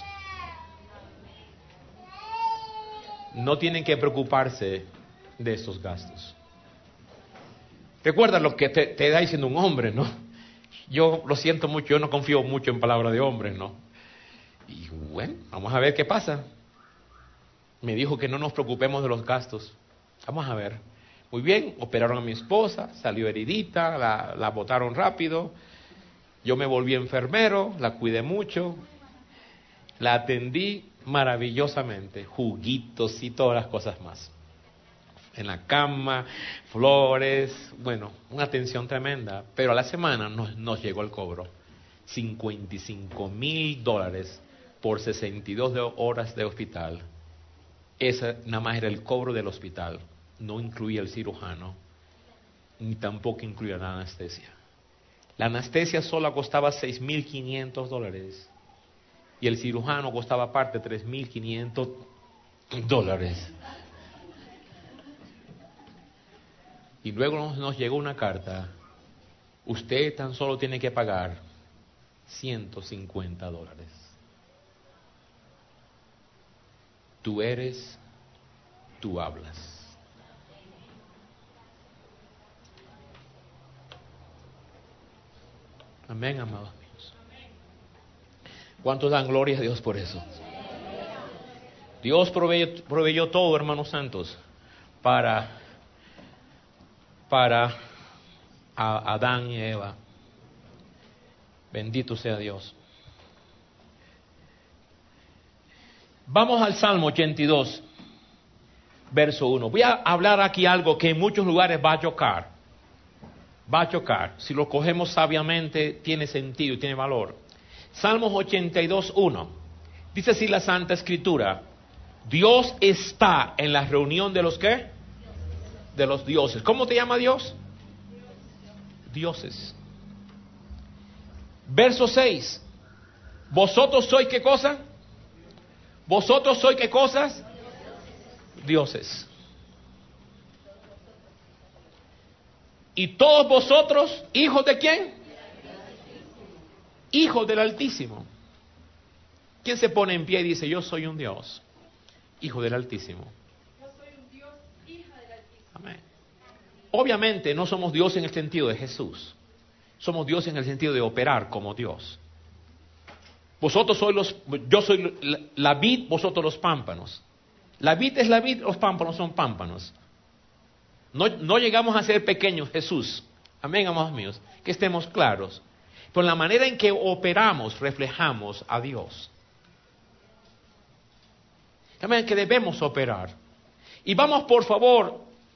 No tienen que preocuparse de estos gastos. Recuerda lo que te, te da diciendo un hombre, ¿no? Yo lo siento mucho, yo no confío mucho en palabras de hombres, ¿no? Y bueno, vamos a ver qué pasa. Me dijo que no nos preocupemos de los gastos. Vamos a ver. Muy bien, operaron a mi esposa, salió heridita, la, la botaron rápido. Yo me volví enfermero, la cuidé mucho, la atendí maravillosamente, juguitos y todas las cosas más. En la cama, flores, bueno, una atención tremenda. Pero a la semana nos, nos llegó el cobro, cincuenta y cinco mil dólares por sesenta y dos de horas de hospital. Ese nada más era el cobro del hospital, no incluía el cirujano, ni tampoco incluía la anestesia. La anestesia sola costaba seis mil quinientos dólares y el cirujano costaba aparte tres mil quinientos dólares. Y luego nos, nos llegó una carta, usted tan solo tiene que pagar ciento cincuenta dólares. Tú eres, tú hablas. Amén, amados míos. ¿Cuántos dan gloria a Dios por eso? Dios proveyó, proveyó todo, hermanos santos, para, para a Adán y Eva. Bendito sea Dios. Vamos al Salmo ochenta y dos, verso uno. Voy a hablar aquí algo que en muchos lugares va a chocar. Va a chocar. Si lo cogemos sabiamente, tiene sentido y tiene valor. Salmos ochenta y dos, uno. Dice así la Santa Escritura: Dios está en la reunión de los ¿qué? De los dioses. ¿Cómo te llama Dios? Dioses. Verso seis. ¿Vosotros sois qué cosa? ¿Vosotros sois qué cosas? Dioses. ¿Y todos vosotros, hijos de quién? Hijos del Altísimo. ¿Quién se pone en pie y dice, yo soy un Dios, hijo del Altísimo? Yo soy un Dios, hija del Altísimo. Amén. Obviamente no somos Dios en el sentido de Jesús. Somos Dios en el sentido de operar como Dios. Vosotros sois los, yo soy la, la vid, vosotros los pámpanos. La vid es la vid, los pámpanos son pámpanos. No, no llegamos a ser pequeños, Jesús. Amén, amados míos. Que estemos claros. Por la manera en que operamos, reflejamos a Dios. La manera en que debemos operar. Y vamos, por favor.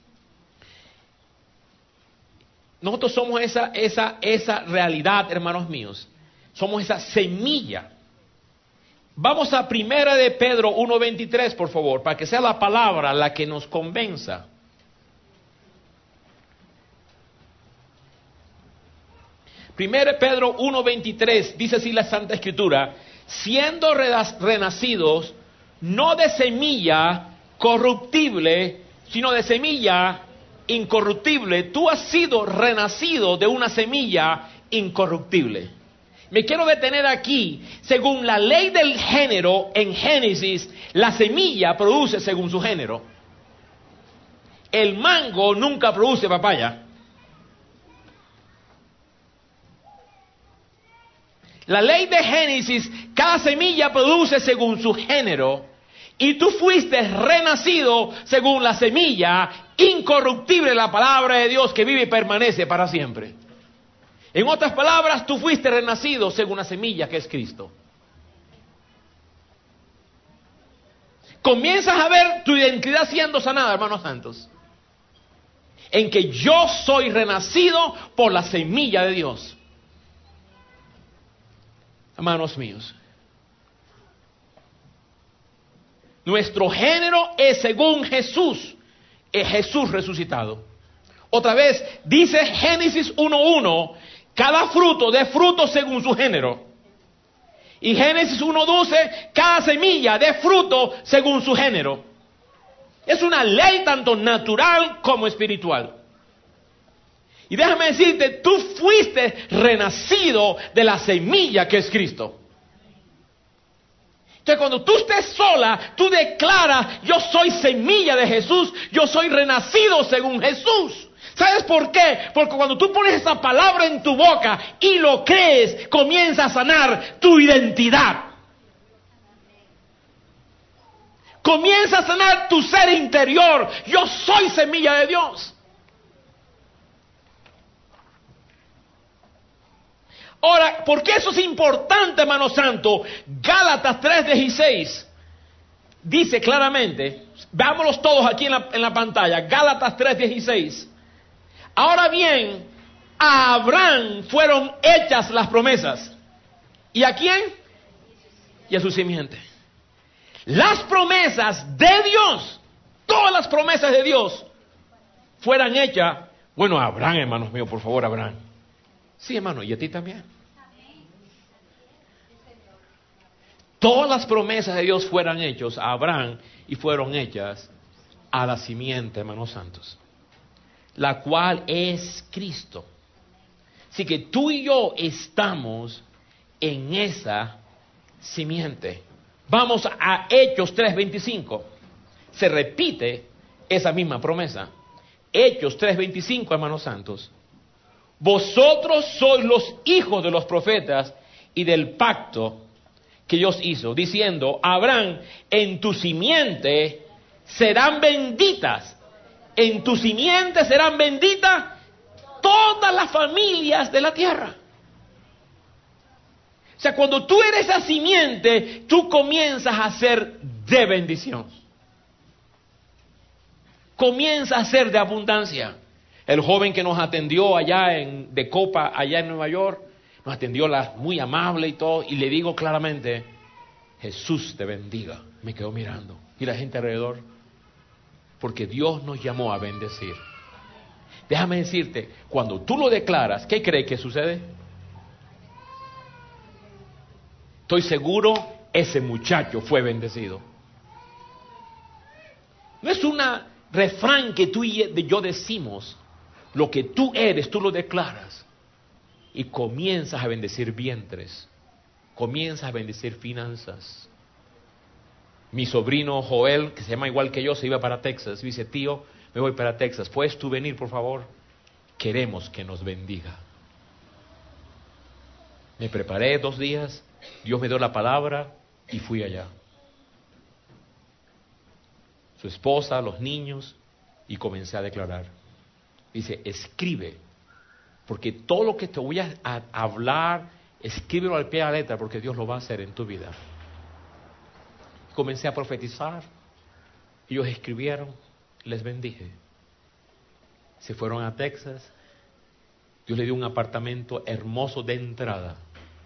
Nosotros somos esa, esa, esa realidad, hermanos míos. Somos esa semilla. Vamos a Primera de Pedro uno veintitrés, por favor, para que sea la palabra la que nos convenza. Primera de Pedro uno veintitrés, dice así la Santa Escritura: siendo renacidos, no de semilla corruptible, sino de semilla incorruptible. Tú has sido renacido de una semilla incorruptible. Me quiero detener aquí. Según la ley del género en Génesis, la semilla produce según su género. El mango nunca produce papaya. La ley de Génesis, cada semilla produce según su género. Y tú fuiste renacido según la semilla incorruptible, la palabra de Dios que vive y permanece para siempre. En otras palabras, tú fuiste renacido según la semilla que es Cristo. Comienzas a ver tu identidad siendo sanada, hermanos santos. En que yo soy renacido por la semilla de Dios. Hermanos míos. Nuestro género es según Jesús. Es Jesús resucitado. Otra vez, dice Génesis uno uno. Cada fruto dé fruto según su género. Y Génesis uno doce, cada semilla dé fruto según su género. Es una ley tanto natural como espiritual. Y déjame decirte, tú fuiste renacido de la semilla que es Cristo. Entonces cuando tú estés sola, tú declaras, yo soy semilla de Jesús, yo soy renacido según Jesús. ¿Sabes por qué? Porque cuando tú pones esa palabra en tu boca y lo crees, comienza a sanar tu identidad. Comienza a sanar tu ser interior. Yo soy semilla de Dios. Ahora, ¿por qué eso es importante, hermano santo? Gálatas tres dieciséis dice claramente, veámoslos todos aquí en la, en la pantalla, Gálatas tres dieciséis. Ahora bien, a Abraham fueron hechas las promesas. ¿Y a quién? Y a su simiente. Las promesas de Dios, todas las promesas de Dios, fueran hechas, bueno, a Abraham, hermanos míos, por favor, Abraham. Sí, hermano, y a ti también. Todas las promesas de Dios fueran hechas a Abraham y fueron hechas a la simiente, hermanos santos, la cual es Cristo. Así que tú y yo estamos en esa simiente. Vamos a Hechos tres veinticinco. Se repite esa misma promesa. Hechos tres veinticinco, hermanos santos. Vosotros sois los hijos de los profetas y del pacto que Dios hizo, diciendo, Abraham, en tu simiente serán benditas, en tu simiente serán benditas todas las familias de la tierra. O sea, cuando tú eres esa simiente, tú comienzas a ser de bendición. Comienza a ser de abundancia. El joven que nos atendió allá en, de Copa, allá en Nueva York, nos atendió la, muy amable y todo, y le digo claramente, Jesús te bendiga. Me quedó mirando. Y la gente alrededor, porque Dios nos llamó a bendecir. Déjame decirte, cuando tú lo declaras, ¿qué crees que sucede? Estoy seguro, ese muchacho fue bendecido. No es un refrán que tú y yo decimos. Lo que tú eres, tú lo declaras. Y comienzas a bendecir vientres. Comienzas a bendecir finanzas. Mi sobrino Joel, que se llama igual que yo, se iba para Texas. Y dice, tío, me voy para Texas. ¿Puedes tú venir, por favor? Queremos que nos bendiga. Me preparé dos días. Dios me dio la palabra y fui allá. Su esposa, los niños, y comencé a declarar. Dice, escribe, porque todo lo que te voy a, a hablar, escríbelo al pie de la letra, porque Dios lo va a hacer en tu vida. Comencé a profetizar, ellos escribieron, les bendije. Se fueron a Texas, Dios le dio un apartamento hermoso de entrada.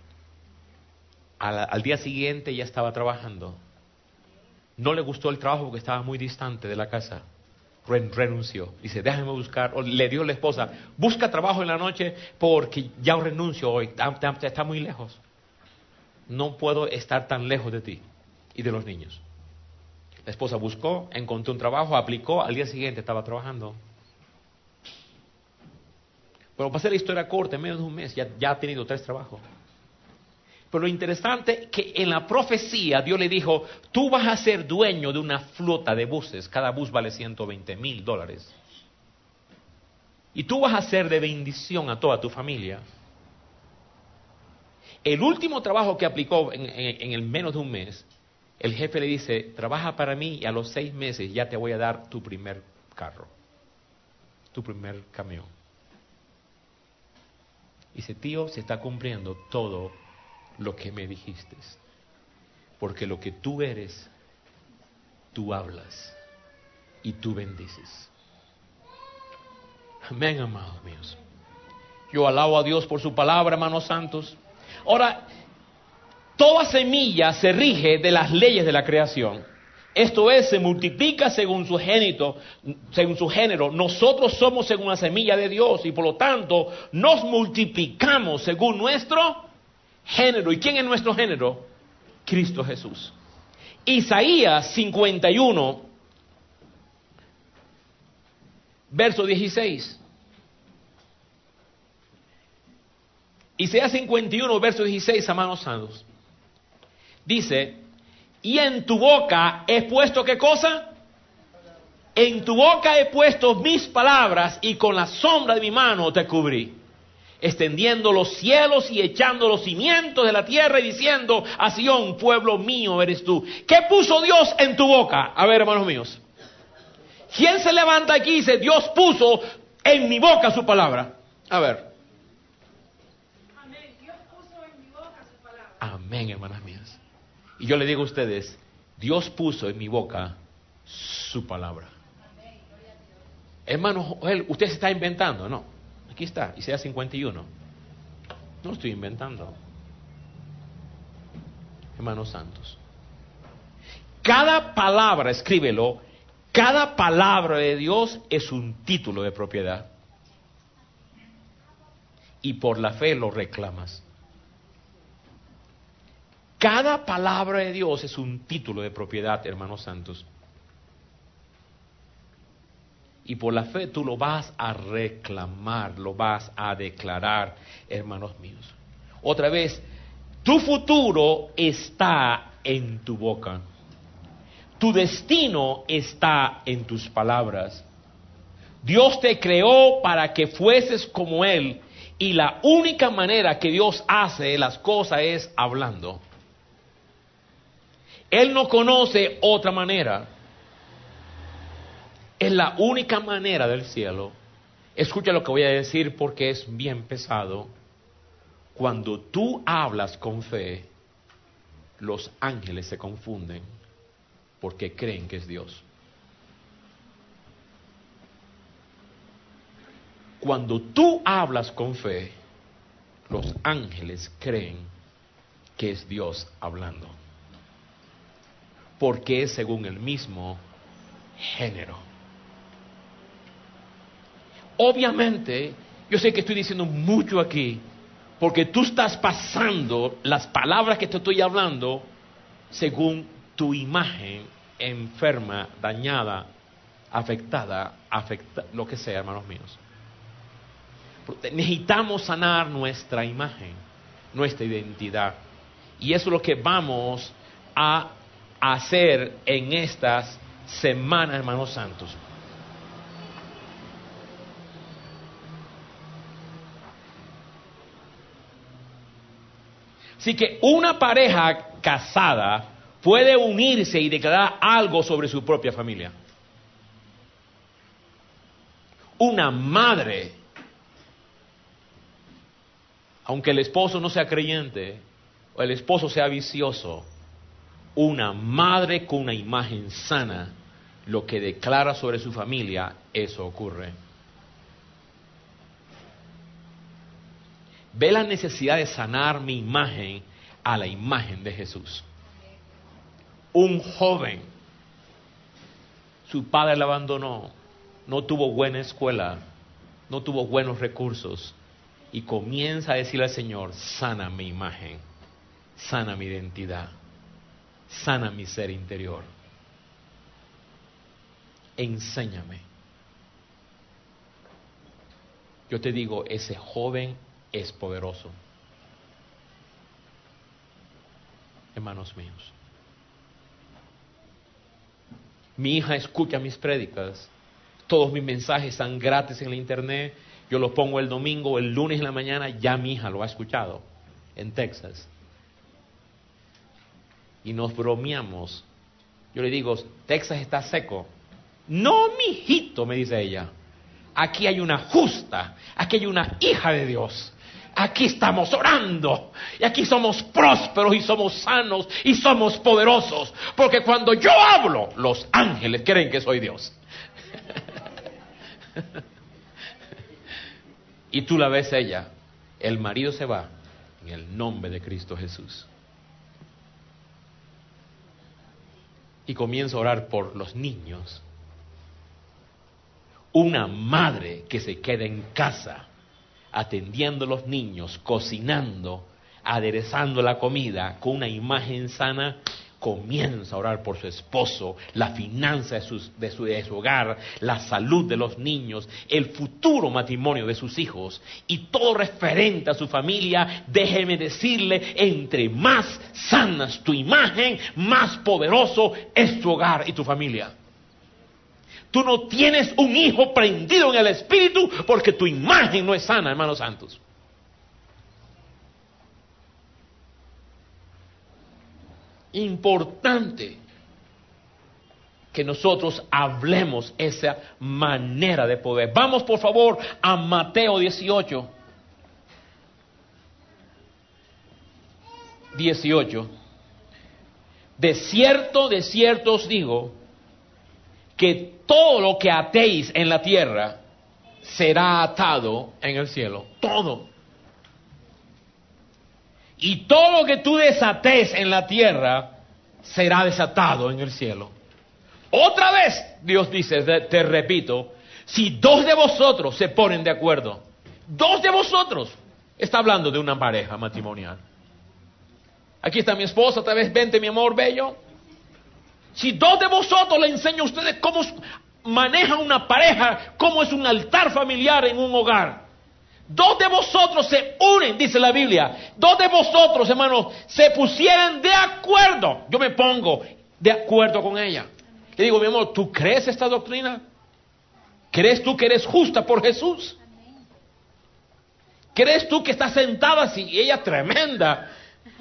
Al, al día siguiente ya estaba trabajando. No le gustó el trabajo porque estaba muy distante de la casa. Renunció. Dice, déjame buscar. O le dio la esposa, busca trabajo en la noche porque ya renuncio hoy. Está, está muy lejos. No puedo estar tan lejos de ti y de los niños. La esposa buscó, encontró un trabajo, aplicó. Al día siguiente estaba trabajando. Pero para hacer la historia corta, en menos de un mes ya, ya ha tenido tres trabajos. Pero lo interesante es que en la profecía Dios le dijo, tú vas a ser dueño de una flota de buses, cada bus vale ciento veinte mil dólares. Y tú vas a ser de bendición a toda tu familia. El último trabajo que aplicó en, en, en el menos de un mes, el jefe le dice, trabaja para mí y a los seis meses ya te voy a dar tu primer carro, tu primer camión. Dice, tío, se está cumpliendo todo lo que me dijiste, porque lo que tú eres, tú hablas y tú bendices. Amén, amados míos. Yo alabo a Dios por su palabra, hermanos santos. Ahora, toda semilla se rige de las leyes de la creación. Esto es, se multiplica según su género, según su género. Nosotros somos según la semilla de Dios y por lo tanto nos multiplicamos según nuestro género. ¿Y quién es nuestro género? Cristo Jesús. Isaías cincuenta y uno, verso dieciséis. Isaías cincuenta y uno, verso dieciséis, amados santos. Dice, y en tu boca he puesto, ¿qué cosa? En tu boca he puesto mis palabras y con la sombra de mi mano te cubrí, extendiendo los cielos y echando los cimientos de la tierra y diciendo a Sión, pueblo mío eres tú. ¿Qué puso Dios en tu boca? A ver, hermanos míos. ¿Quién se levanta aquí y dice, Dios puso en mi boca su palabra? A ver. Amén, hermanas mías. Y yo le digo a ustedes, Dios puso en mi boca su palabra. Hermano Joel, usted se está inventando, no. Aquí está, Isaías cincuenta y uno. No lo estoy inventando. Hermanos santos. Cada palabra, escríbelo, cada palabra de Dios es un título de propiedad. Y por la fe lo reclamas. Cada palabra de Dios es un título de propiedad, hermanos santos. Y por la fe tú lo vas a reclamar, lo vas a declarar, hermanos míos. Otra vez, tu futuro está en tu boca. Tu destino está en tus palabras. Dios te creó para que fueses como Él. Y la única manera que Dios hace las cosas es hablando. Él no conoce otra manera. Es la única manera del cielo. Escucha lo que voy a decir porque es bien pesado. Cuando tú hablas con fe, los ángeles se confunden porque creen que es Dios. Cuando tú hablas con fe, los ángeles creen que es Dios hablando. Porque es según el mismo género. Obviamente, yo sé que estoy diciendo mucho aquí, porque tú estás pasando las palabras que te estoy hablando según tu imagen enferma, dañada, afectada, afecta, lo que sea, hermanos míos. Necesitamos sanar nuestra imagen, nuestra identidad. Y eso es lo que vamos a hacer en estas semanas, hermanos santos. Así que una pareja casada puede unirse y declarar algo sobre su propia familia. Una madre, aunque el esposo no sea creyente o el esposo sea vicioso, una madre con una imagen sana, lo que declara sobre su familia, eso ocurre. Ve la necesidad de sanar mi imagen a la imagen de Jesús. Un joven, su padre le abandonó, no tuvo buena escuela, no tuvo buenos recursos, y comienza a decirle al Señor, sana mi imagen, sana mi identidad, sana mi ser interior, enséñame. Yo te digo, ese joven es poderoso. Hermanos míos, mi hija escucha mis prédicas, todos mis mensajes están gratis en la internet, yo los pongo el domingo, el lunes en la mañana, ya mi hija lo ha escuchado en Texas. Y nos bromeamos. Yo le digo, Texas está seco. No, mijito, me dice ella. Aquí hay una justa, aquí hay una hija de Dios. Aquí estamos orando. Y aquí somos prósperos y somos sanos y somos poderosos. Porque cuando yo hablo, los ángeles creen que soy Dios. Y tú la ves ella. El marido se va en el nombre de Cristo Jesús. Y comienza a orar por los niños. Una madre que se queda en casa atendiendo a los niños, cocinando, aderezando la comida con una imagen sana, comienza a orar por su esposo, la finanza de, sus, de, su, de su hogar, la salud de los niños, el futuro matrimonio de sus hijos y todo referente a su familia. Déjeme decirle, entre más sanas tu imagen, más poderoso es tu hogar y tu familia. Tú no tienes un hijo prendido en el espíritu porque tu imagen no es sana, hermanos santos. Importante que nosotros hablemos esa manera de poder. Vamos por favor a Mateo dieciocho. dieciocho. De cierto, de cierto os digo, que todo lo que atéis en la tierra será atado en el cielo. Todo. Y todo lo que tú desates en la tierra será desatado en el cielo. Otra vez, Dios dice, te repito, si dos de vosotros se ponen de acuerdo, dos de vosotros, está hablando de una pareja matrimonial. Aquí está mi esposa, otra vez, vente mi amor bello. Si dos de vosotros le enseño a ustedes cómo maneja una pareja, cómo es un altar familiar en un hogar. Dos de vosotros se unen, dice la Biblia. Dos de vosotros, hermanos, se pusieran de acuerdo. Yo me pongo de acuerdo con ella. Le digo, mi amor, ¿tú crees esta doctrina? ¿Crees tú que eres justa por Jesús? ¿Crees tú que está sentada así y ella tremenda?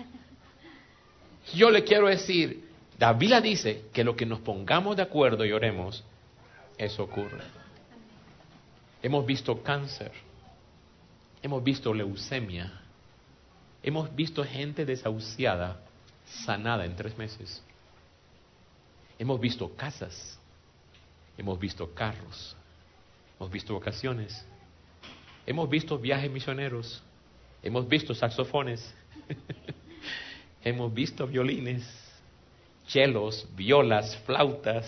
Yo le quiero decir, la Biblia dice que lo que nos pongamos de acuerdo y oremos, eso ocurre. Hemos visto cáncer, hemos visto leucemia, hemos visto gente desahuciada, sanada en tres meses. Hemos visto casas, hemos visto carros, hemos visto vacaciones, hemos visto viajes misioneros, hemos visto saxofones, hemos visto violines, chelos, violas, flautas.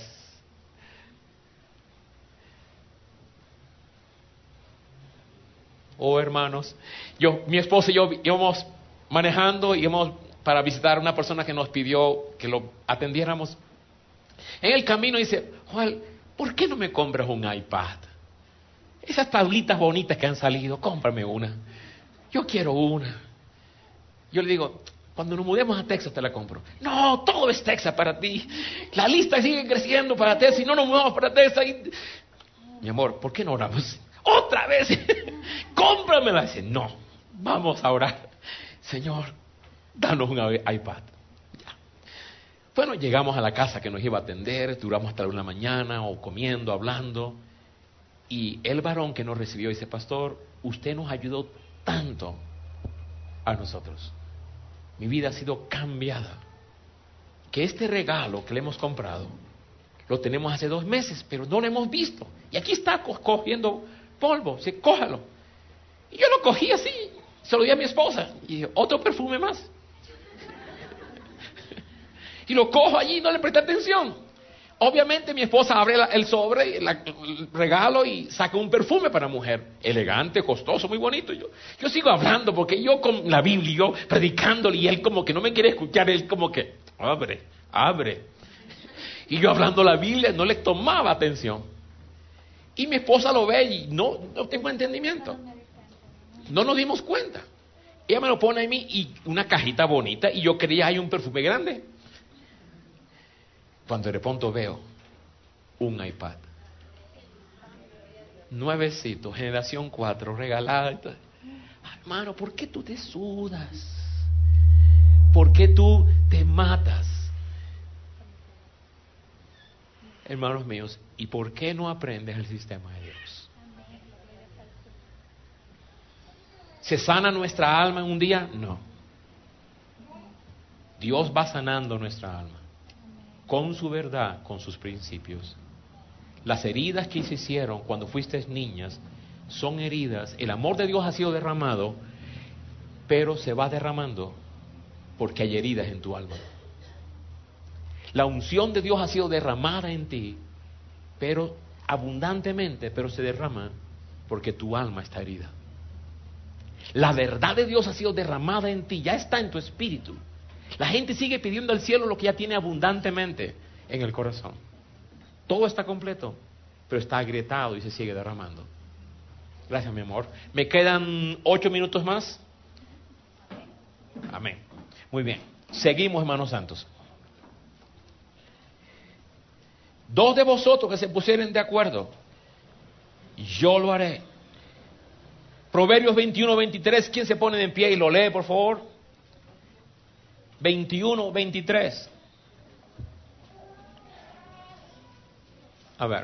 Oh, hermanos, yo, mi esposa y yo íbamos manejando y íbamos para visitar a una persona que nos pidió que lo atendiéramos. En el camino dice, Juan, ¿por qué no me compras un iPad? Esas tablitas bonitas que han salido, cómprame una. Yo quiero una. Yo le digo, cuando nos mudemos a Texas te la compro. No, todo es Texas para ti. La lista sigue creciendo para Texas y no nos mudamos para Texas. Y... Mi amor, ¿por qué no oramos? Otra vez, cómpramela. Dice, no, vamos a orar. Señor, danos un iPad. Ya. Bueno, llegamos a la casa que nos iba a atender, duramos hasta una mañana o comiendo, hablando. Y el varón que nos recibió dice, pastor, usted nos ayudó tanto a nosotros. Mi vida ha sido cambiada. Que este regalo que le hemos comprado, lo tenemos hace dos meses, pero no lo hemos visto. Y aquí está co- cogiendo polvo, se cójalo. Y yo lo cogí así, se lo di a mi esposa. Y dije, otro perfume más. Y lo cojo allí y no le presté atención. Obviamente mi esposa abre la, el sobre, la, el regalo y saca un perfume para mujer. Elegante, costoso, muy bonito. Yo, yo sigo hablando porque yo con la Biblia, yo predicándole y él como que no me quiere escuchar. Él como que, abre, abre. Y yo hablando la Biblia no le tomaba atención. Y mi esposa lo ve y no, no tengo entendimiento. No nos dimos cuenta. Ella me lo pone a mí y una cajita bonita y yo creía hay un perfume grande. Cuando de pronto veo un iPad. Nuevecito, generación cuatro, regalado. Hermano, ¿por qué tú te sudas? ¿Por qué tú te matas? Hermanos míos, ¿y por qué no aprendes el sistema de Dios? ¿Se sana nuestra alma en un día? No. Dios va sanando nuestra alma con su verdad, con sus principios. Las heridas que se hicieron cuando fuiste niñas son heridas. El amor de Dios ha sido derramado, pero se va derramando porque hay heridas en tu alma. La unción de Dios ha sido derramada en ti, pero abundantemente, pero se derrama porque tu alma está herida. La verdad de Dios ha sido derramada en ti, ya está en tu espíritu. La gente sigue pidiendo al cielo lo que ya tiene abundantemente en el corazón. Todo está completo, pero está agrietado y se sigue derramando. Gracias, mi amor. ¿Me quedan ocho minutos más? Amén. Muy bien. Seguimos, hermanos santos. Dos de vosotros que se pusieren de acuerdo, yo lo haré. Proverbios veintiuno, veintitrés. ¿Quién se pone en pie y lo lee, por favor? veintiuno, veintitrés. A ver.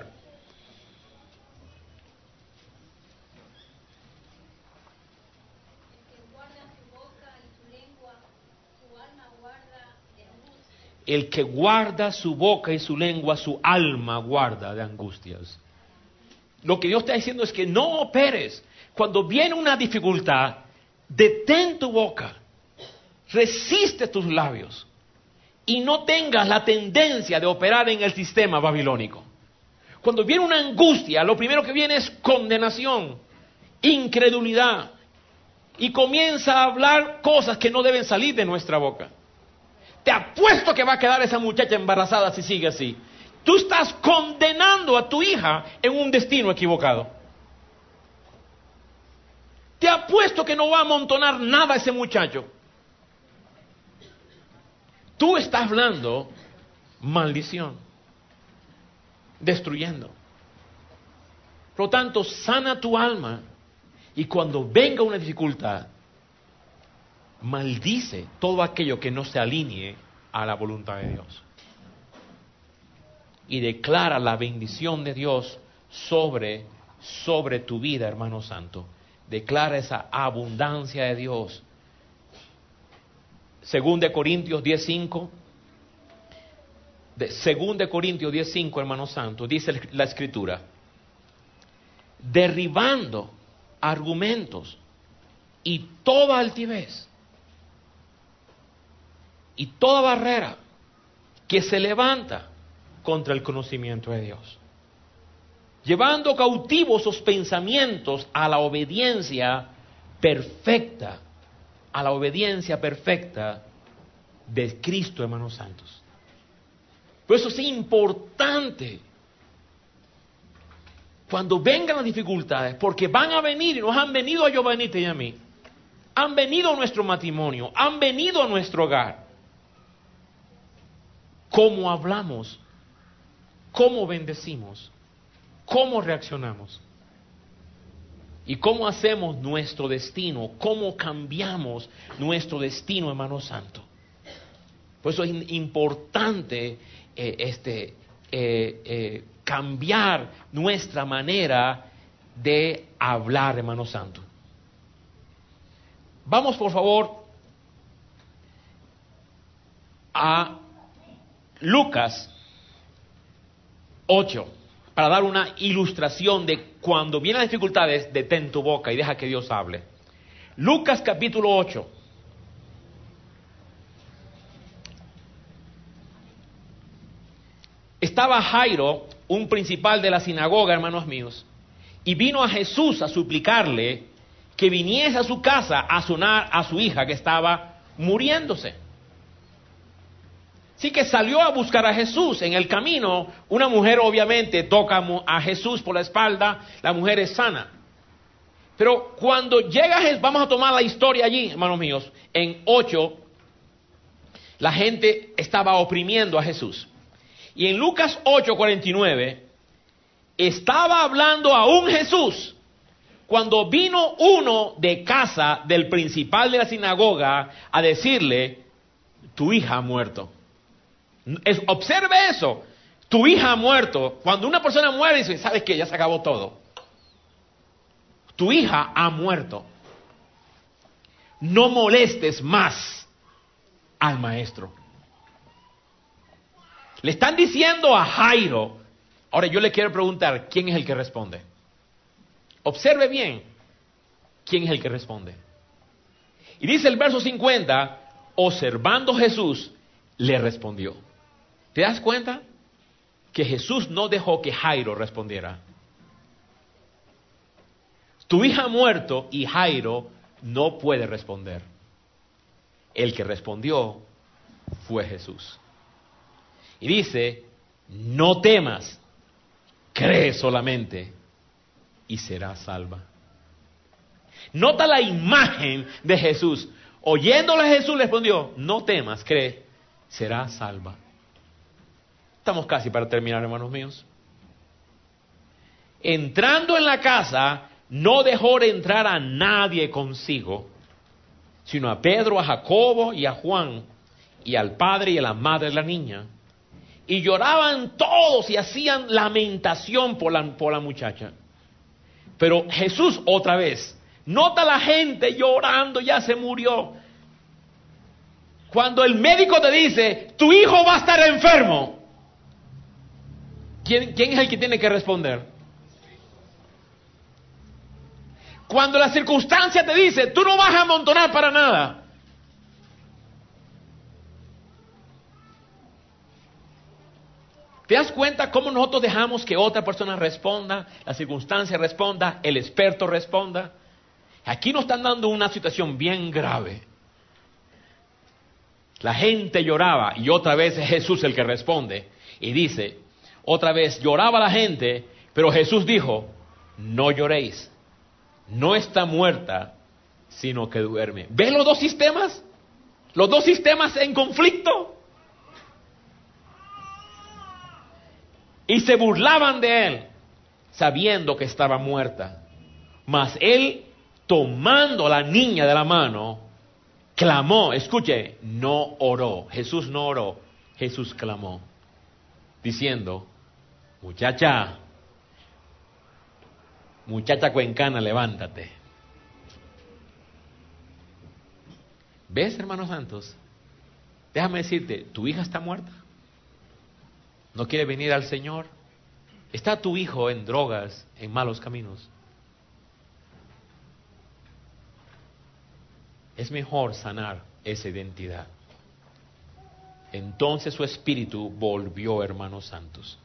El que guarda su boca y su lengua, su alma El que guarda su boca y su lengua, su alma guarda de angustias. Lo que Dios está diciendo es que no operes. Cuando viene una dificultad, detén tu boca, resiste tus labios y no tengas la tendencia de operar en el sistema babilónico. Cuando viene una angustia, lo primero que viene es condenación, incredulidad, y comienza a hablar cosas que no deben salir de nuestra boca. Te apuesto que va a quedar esa muchacha embarazada si sigue así. Tú estás condenando a tu hija en un destino equivocado. Te apuesto que no va a amontonar nada ese muchacho. Tú estás hablando maldición, destruyendo. Por lo tanto, sana tu alma y cuando venga una dificultad, maldice todo aquello que no se alinee a la voluntad de Dios. Y declara la bendición de Dios sobre, sobre tu vida, hermano santo. Declara esa abundancia de Dios. Según de Corintios diez cinco. De, según de Corintios diez cinco, hermano santo, dice la Escritura. Derribando argumentos y toda altivez y toda barrera que se levanta contra el conocimiento de Dios, llevando cautivos sus pensamientos a la obediencia perfecta, a la obediencia perfecta de Cristo, hermanos santos. Por eso es importante cuando vengan las dificultades, porque van a venir y nos han venido a Giovanita y a mí, han venido a nuestro matrimonio, han venido a nuestro hogar. ¿Cómo hablamos? ¿Cómo bendecimos? ¿Cómo reaccionamos? ¿Y cómo hacemos nuestro destino? ¿Cómo cambiamos nuestro destino, hermano santo? Por eso es importante eh, este, eh, eh, cambiar nuestra manera de hablar, hermano santo. Vamos, por favor, a Lucas ocho, para dar una ilustración de cuando vienen las dificultades, detén tu boca y deja que Dios hable. Lucas capítulo ocho. Estaba Jairo, un principal de la sinagoga, hermanos míos, y vino a Jesús a suplicarle que viniese a su casa a sanar a su hija que estaba muriéndose. Así que salió a buscar a Jesús. En el camino, una mujer obviamente toca a Jesús por la espalda, la mujer es sana. Pero cuando llega Jesús, vamos a tomar la historia allí, hermanos míos, en ocho, la gente estaba oprimiendo a Jesús. Y en Lucas ocho, cuarenta y nueve, estaba hablando aún Jesús, cuando vino uno de casa del principal de la sinagoga a decirle, tu hija ha muerto. Es, observe eso, tu hija ha muerto. Cuando una persona muere, dice, ¿sabes qué? Ya se acabó todo. Tu hija ha muerto. No molestes más al maestro. Le están diciendo a Jairo. Ahora yo le quiero preguntar, ¿quién es el que responde? Observe bien, ¿quién es el que responde? Y dice el verso cincuenta, observando Jesús, le respondió. ¿Te das cuenta? Que Jesús no dejó que Jairo respondiera. Tu hija ha muerto y Jairo no puede responder. El que respondió fue Jesús. Y dice, no temas, cree solamente y serás salva. Nota la imagen de Jesús. Oyéndole a Jesús respondió, no temas, cree, serás salva. Estamos casi para terminar, hermanos míos. Entrando en la casa, no dejó de entrar a nadie consigo, sino a Pedro, a Jacobo y a Juan, y al padre y a la madre de la niña. Y lloraban todos y hacían lamentación por la, por la muchacha. Pero Jesús otra vez, nota a la gente llorando, ya se murió. Cuando el médico te dice, tu hijo va a estar enfermo, ¿quién, quién es el que tiene que responder? Cuando la circunstancia te dice, tú no vas a amontonar para nada, ¿te das cuenta cómo nosotros dejamos que otra persona responda, la circunstancia responda, el experto responda? Aquí nos están dando una situación bien grave. La gente lloraba y otra vez es Jesús el que responde. Y dice, otra vez lloraba la gente, pero Jesús dijo, no lloréis, no está muerta, sino que duerme. ¿Ves los dos sistemas? Los dos sistemas en conflicto. Y se burlaban de él, sabiendo que estaba muerta. Mas él, tomando a la niña de la mano, clamó. Escuche, no oró. Jesús no oró. Jesús clamó, diciendo, muchacha, muchacha cuencana, levántate. ¿Ves, hermanos santos? Déjame decirte, tu hija está muerta. ¿No quiere venir al Señor? ¿Está tu hijo en drogas, en malos caminos? Es mejor sanar esa identidad. Entonces su espíritu volvió, hermanos santos.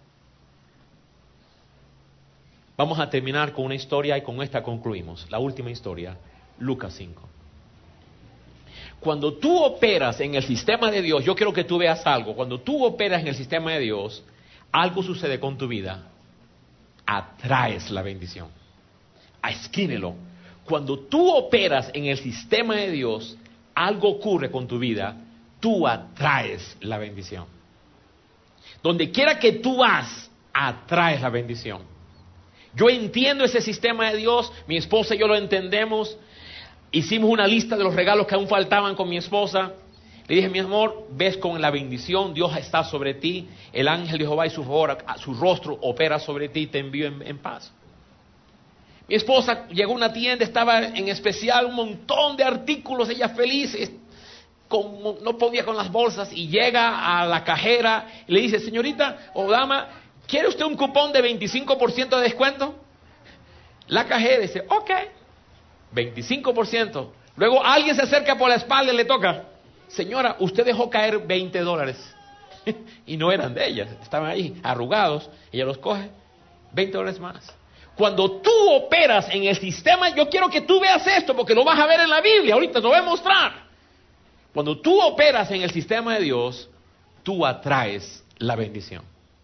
Vamos a terminar con una historia y con esta concluimos. La última historia, Lucas cinco. Cuando tú operas en el sistema de Dios, yo quiero que tú veas algo. Cuando tú operas en el sistema de Dios, algo sucede con tu vida. Atraes la bendición. Escríbelo. Cuando tú operas en el sistema de Dios, algo ocurre con tu vida. Tú atraes la bendición. Donde quiera que tú vas, atraes la bendición. Yo entiendo ese sistema de Dios. Mi esposa y yo lo entendemos. Hicimos una lista de los regalos que aún faltaban con mi esposa. Le dije, mi amor, ves con la bendición, Dios está sobre ti. El ángel de Jehová y su favor, su rostro opera sobre ti y te envío en, en paz. Mi esposa llegó a una tienda, estaba en especial un montón de artículos, ella feliz, con, no podía con las bolsas, y llega a la cajera y le dice, señorita o dama, ¿quiere usted un cupón de veinticinco por ciento de descuento? La cajera dice, ok. veinticinco por ciento. Luego alguien se acerca por la espalda y le toca, señora, usted dejó caer veinte dólares. Y no eran de ella, estaban ahí arrugados. Ella los coge, veinte dólares más. Cuando tú operas en el sistema, yo quiero que tú veas esto, porque lo vas a ver en la Biblia, ahorita te lo voy a mostrar. Cuando tú operas en el sistema de Dios, tú atraes la bendición.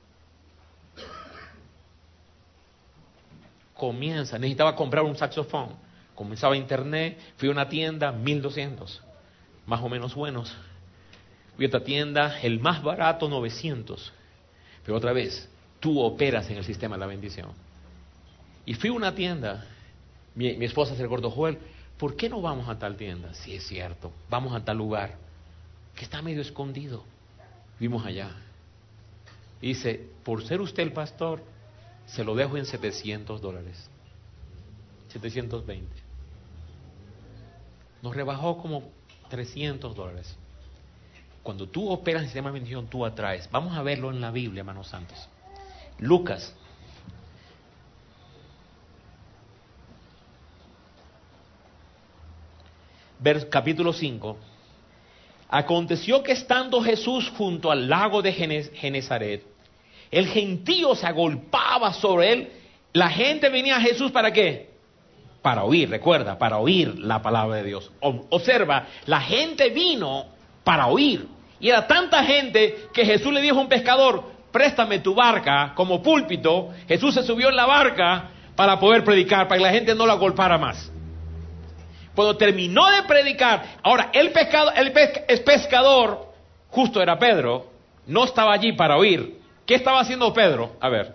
Comienza, necesitaba comprar un saxofón. Comenzaba internet, fui a una tienda, mil doscientos, más o menos buenos. Fui a otra tienda, el más barato, novecientos. Pero otra vez, tú operas en el sistema de la bendición. Y fui a una tienda, mi, mi esposa se recordó, Joel, ¿por qué no vamos a tal tienda? Sí, es cierto, vamos a tal lugar, que está medio escondido. Vimos allá. Dice, por ser usted el pastor, se lo dejo en setecientos dólares. setecientos veinte. Nos rebajó como trescientos dólares. Cuando tú operas en el sistema de bendición, tú atraes. Vamos a verlo en la Biblia, hermanos santos. Lucas. Vers, capítulo cinco. Aconteció que estando Jesús junto al lago de Genezaret, el gentío se agolpaba sobre él. La gente venía a Jesús, ¿para qué? Para oír, recuerda, para oír la palabra de Dios. Observa, la gente vino para oír. Y era tanta gente que Jesús le dijo a un pescador, préstame tu barca como púlpito. Jesús se subió en la barca para poder predicar, para que la gente no lo agolpara más. Cuando terminó de predicar, ahora el, pescado, el pescador, justo era Pedro, no estaba allí para oír. ¿Qué estaba haciendo Pedro? A ver.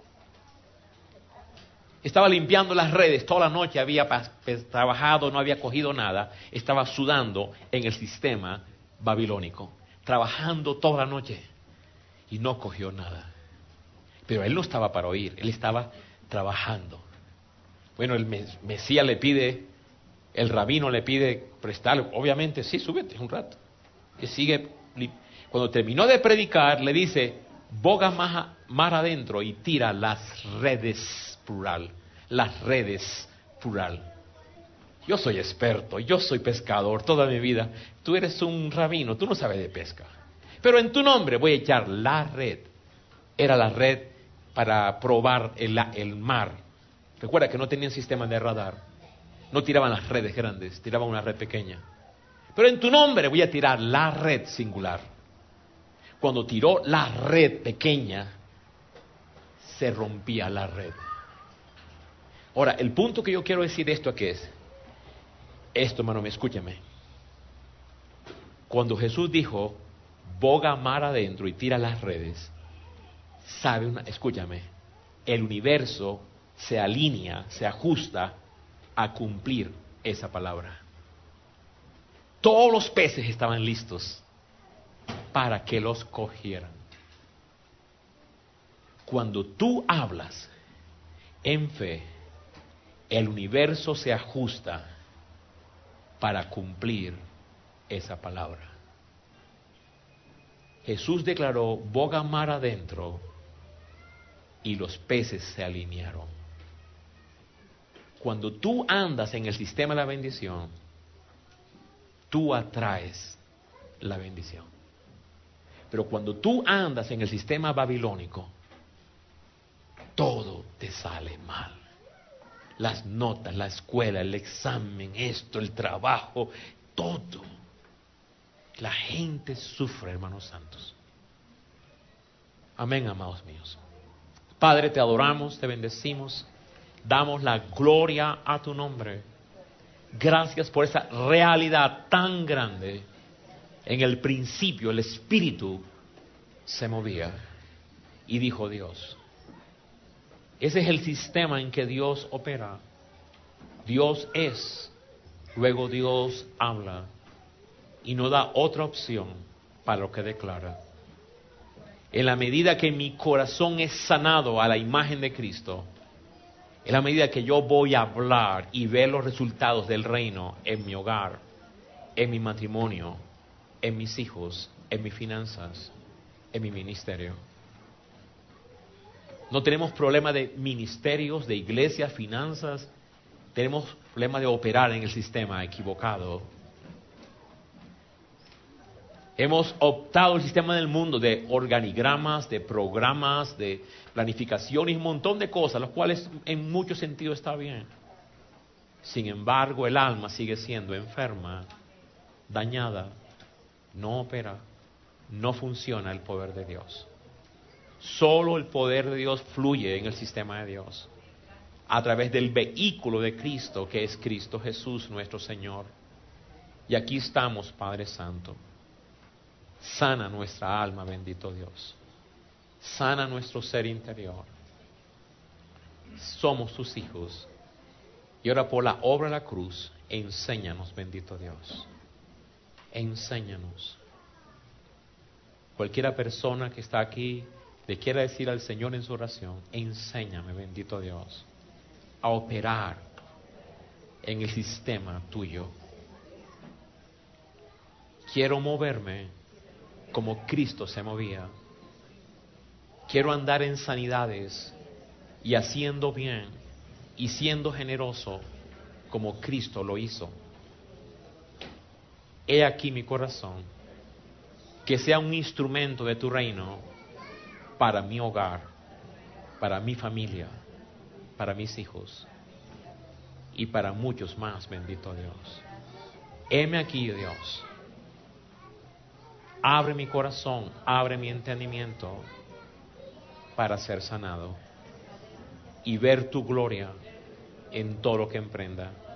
Estaba limpiando las redes, toda la noche había trabajado, no había cogido nada. Estaba sudando en el sistema babilónico, trabajando toda la noche y no cogió nada. Pero él no estaba para oír, él estaba trabajando. Bueno, el Mesías le pide, el rabino le pide prestarle, obviamente, sí, súbete un rato. que sigue, cuando terminó de predicar, le dice, boga más, más adentro y tira las redes, plural, las redes, plural. Yo soy experto, yo soy pescador toda mi vida. Tú eres un rabino, tú no sabes de pesca. Pero en tu nombre voy a echar la red. Era la red para probar el, el mar. Recuerda que no tenían sistema de radar. No tiraban las redes grandes, tiraban una red pequeña. Pero en tu nombre voy a tirar la red singular. Cuando tiró la red pequeña, se rompía la red. Ahora, el punto que yo quiero decir esto aquí es, esto, hermano, escúchame. Cuando Jesús dijo, boga mar adentro y tira las redes, sabe una, escúchame, el universo se alinea, se ajusta a cumplir esa palabra. Todos los peces estaban listos para que los cogieran. Cuando tú hablas en fe, el universo se ajusta para cumplir esa palabra. Jesús declaró, boga mar adentro, y los peces se alinearon. Cuando tú andas en el sistema de la bendición, tú atraes la bendición. Pero cuando tú andas en el sistema babilónico, todo te sale mal. Las notas, la escuela, el examen, esto, el trabajo, todo. La gente sufre, hermanos santos. Amén, amados míos. Padre, te adoramos, te bendecimos, damos la gloria a tu nombre. Gracias por esa realidad tan grande. En el principio el Espíritu se movía y dijo Dios. Ese es el sistema en que Dios opera. Dios es, luego Dios habla y no da otra opción para lo que declara. En la medida que mi corazón es sanado a la imagen de Cristo, en la medida que yo voy a hablar y ver los resultados del reino en mi hogar, en mi matrimonio, en mis hijos, en mis finanzas, en mi ministerio. No tenemos problema de ministerios, de iglesias, finanzas. Tenemos problema de operar en el sistema equivocado. Hemos optado el sistema del mundo de organigramas, de programas, de planificación y un montón de cosas, los cuales en muchos sentidos está bien. Sin embargo, el alma sigue siendo enferma, dañada, no opera, no funciona el poder de Dios. Solo el poder de Dios fluye en el sistema de Dios a través del vehículo de Cristo, que es Cristo Jesús nuestro Señor. Y aquí estamos, Padre Santo. Sana nuestra alma, bendito Dios. Sana nuestro ser interior. Somos tus hijos. Y ahora por la obra de la cruz, enséñanos, bendito Dios. Enséñanos. Cualquiera persona que está aquí le quiera decir al Señor en su oración, enséñame, bendito Dios, a operar en el sistema tuyo. Quiero moverme como Cristo se movía. Quiero andar en sanidades y haciendo bien y siendo generoso como Cristo lo hizo. He aquí mi corazón, que sea un instrumento de tu reino para mi hogar, para mi familia, para mis hijos y para muchos más, bendito Dios. Heme aquí, Dios. Abre mi corazón, abre mi entendimiento para ser sanado y ver tu gloria en todo lo que emprenda.